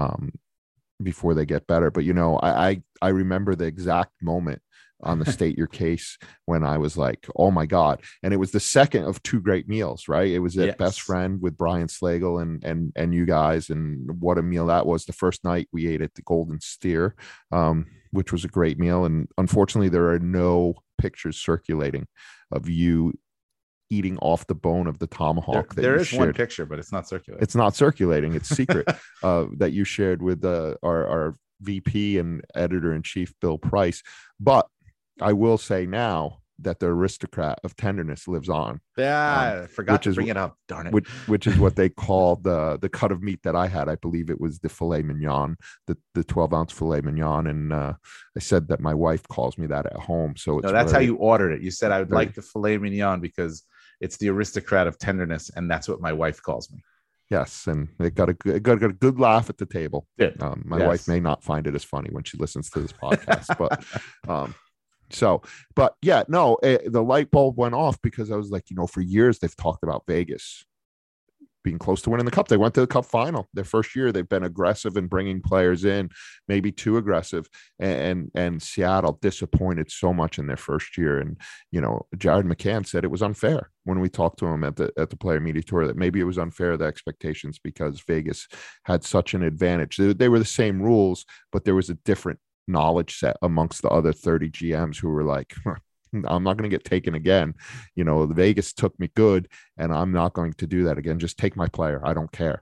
they get better. But, I remember the exact moment on the state your case when I was like, oh my God. And it was the second of 2 great meals, right? It was at Best Friend with Brian Slagle and you guys. And what a meal that was. The first night we ate at the Golden Steer, which was a great meal. And unfortunately, there are no pictures circulating of you eating off the bone of the tomahawk. There is one picture, but it's not circulating. It's not circulating. It's secret that you shared with our VP and editor-in-chief, Bill Price. But I will say now that the aristocrat of tenderness lives on. Yeah, I forgot to bring it up. Darn it. Which is what they call the cut of meat that I had. I believe it was the filet mignon, the 12-ounce filet mignon. And I said that my wife calls me that at home. So that's how you ordered it. You said, I would like the filet mignon because it's the aristocrat of tenderness. And that's what my wife calls me. Yes, and they got a good laugh at the table. My wife may not find it as funny when she listens to this podcast, but the light bulb went off because I was like, for years they've talked about Vegas being close to winning the cup. They went to the cup final their first year. They've been aggressive in bringing players in, maybe too aggressive. And Seattle disappointed so much in their first year. And, Jared McCann said it was unfair when we talked to him at the player media tour, that maybe it was unfair, the expectations, because Vegas had such an advantage. They were the same rules, but there was a different knowledge set amongst the other 30 GMs who were like, I'm not going to get taken again. Vegas took me good, and I'm not going to do that again. Just take my player. I don't care.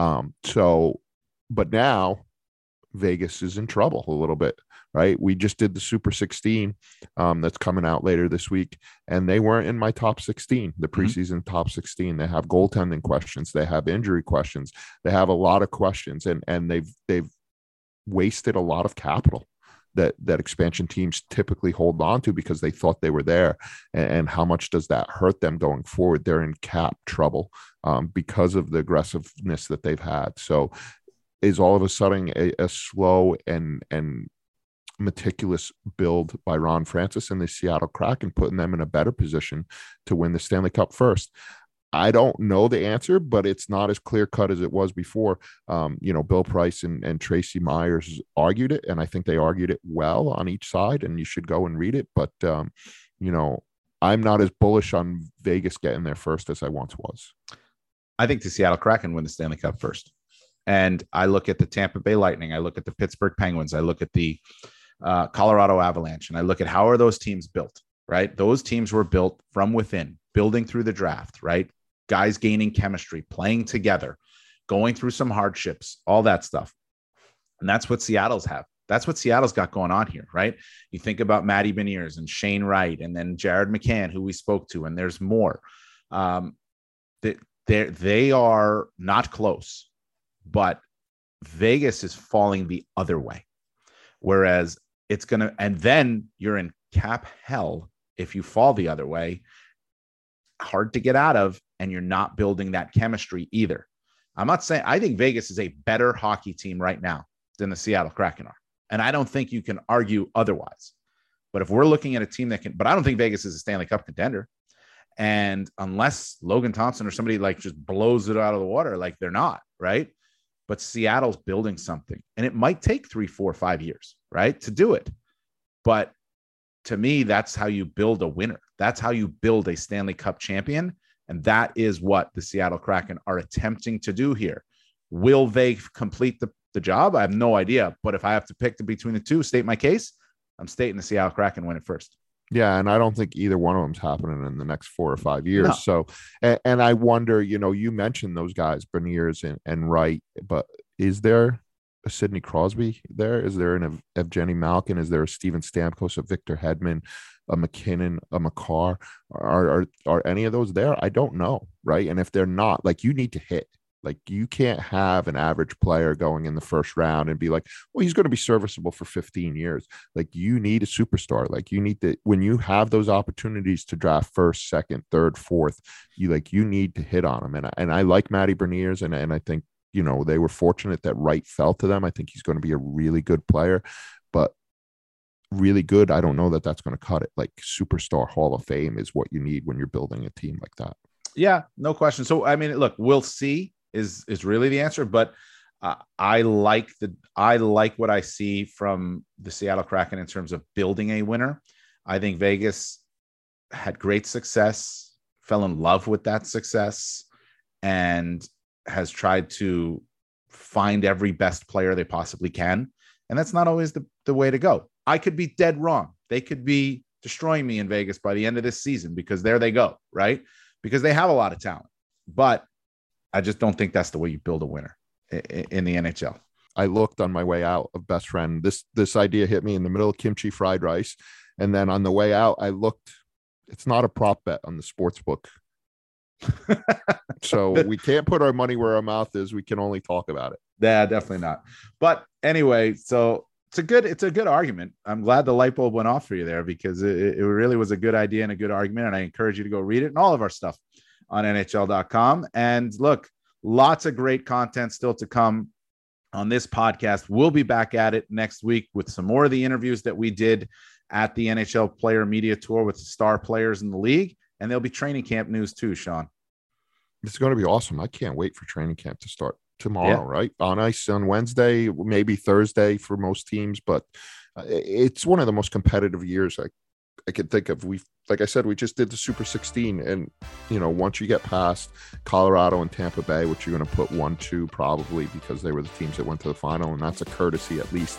But now Vegas is in trouble a little bit, right? We just did the Super 16 that's coming out later this week, and they weren't in my top 16, the preseason top 16. They have goaltending questions. They have injury questions. They have a lot of questions, and they've wasted a lot of capital that expansion teams typically hold on to because they thought they were there. And how much does that hurt them going forward? They're in cap trouble because of the aggressiveness that they've had. So is all of a sudden a slow and meticulous build by Ron Francis and the Seattle Kraken putting them in a better position to win the Stanley Cup first? I don't know the answer, but it's not as clear cut as it was before. Bill Price and Tracy Myers argued it, and I think they argued it well on each side, and you should go and read it. But, I'm not as bullish on Vegas getting there first as I once was. I think the Seattle Kraken win the Stanley Cup first. And I look at the Tampa Bay Lightning. I look at the Pittsburgh Penguins. I look at the Colorado Avalanche, and I look at how are those teams built, right? Those teams were built from within, building through the draft, right? Guys gaining chemistry, playing together, going through some hardships, all that stuff. And that's what Seattle's have. That's what Seattle's got going on here, right? You think about Matty Beniers and Shane Wright, and then Jared McCann, who we spoke to, and there's more. They are not close, but Vegas is falling the other way. Whereas it's going to, and then you're in cap hell if you fall the other way. Hard to get out of, and you're not building that chemistry either. I'm not saying, I think Vegas is a better hockey team right now than the Seattle Kraken are. And I don't think you can argue otherwise. But if we're looking at a team that can, but I don't think Vegas is a Stanley Cup contender. And unless Logan Thompson or somebody like just blows it out of the water, like they're not, right? But Seattle's building something, and it might take 3, 4, 5 years, right, to do it. But to me, that's how you build a winner. That's how you build a Stanley Cup champion. And that is what the Seattle Kraken are attempting to do here. Will they complete the job? I have no idea. But if I have to pick between the two, state my case, I'm stating the Seattle Kraken win it first. Yeah, and I don't think either one of them's happening in the next 4 or 5 years. No. So, and I wonder, you mentioned those guys, Beniers and Wright, but is there a Sidney Crosby there? Is there an Evgeny Malkin? Is there a Steven Stamkos, a Victor Hedman, a McKinnon, a Makar? Are any of those there? I don't know, right? And if they're not, like, you need to hit. Like, you can't have an average player going in the first round and be like, well, he's going to be serviceable for 15 years. Like, you need a superstar. Like, you need to, when you have those opportunities to draft first, second, third, fourth, you need to hit on them. And I like Matty Beniers, and I think, they were fortunate that Wright fell to them. I think he's going to be a really good player, but really good, I don't know that that's going to cut it. Like, superstar Hall of Fame is what you need when you're building a team like that. Yeah, no question. So, I mean, look, we'll see is really the answer, but I like what I see from the Seattle Kraken in terms of building a winner. I think Vegas had great success, fell in love with that success, and has tried to find every best player they possibly can. And that's not always the way to go. I could be dead wrong. They could be destroying me in Vegas by the end of this season, because there they go, right? Because they have a lot of talent. But I just don't think that's the way you build a winner in the NHL. I looked on my way out of Best Friend. This idea hit me in the middle of kimchi fried rice. And then on the way out, I looked. It's not a prop bet on the sports book. So we can't put our money where our mouth is. We can only talk about it. Yeah, definitely not. But anyway, so it's a good argument. I'm glad the light bulb went off for you there, because it really was a good idea and a good argument. And I encourage you to go read it and all of our stuff on NHL.com. And look, lots of great content still to come on this podcast. We'll be back at it next week with some more of the interviews that we did at the NHL Player Media Tour with the star players in the league. And there'll be training camp news too, Sean. It's going to be awesome. I can't wait for training camp to start tomorrow, right? On ice on Wednesday, maybe Thursday for most teams, but it's one of the most competitive years I could think of. Like I said, we just did the Super 16, and once you get past Colorado and Tampa Bay, which you're going to put 1-2 probably because they were the teams that went to the final, and that's a courtesy at least.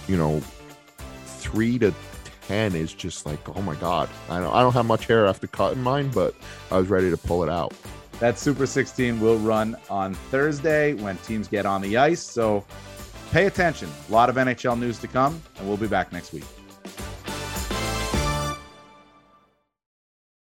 3 to 10 is just like, oh my God. I don't have much hair after cutting mine, but I was ready to pull it out. That Super 16 will run on Thursday when teams get on the ice. So pay attention. A lot of NHL news to come, and we'll be back next week.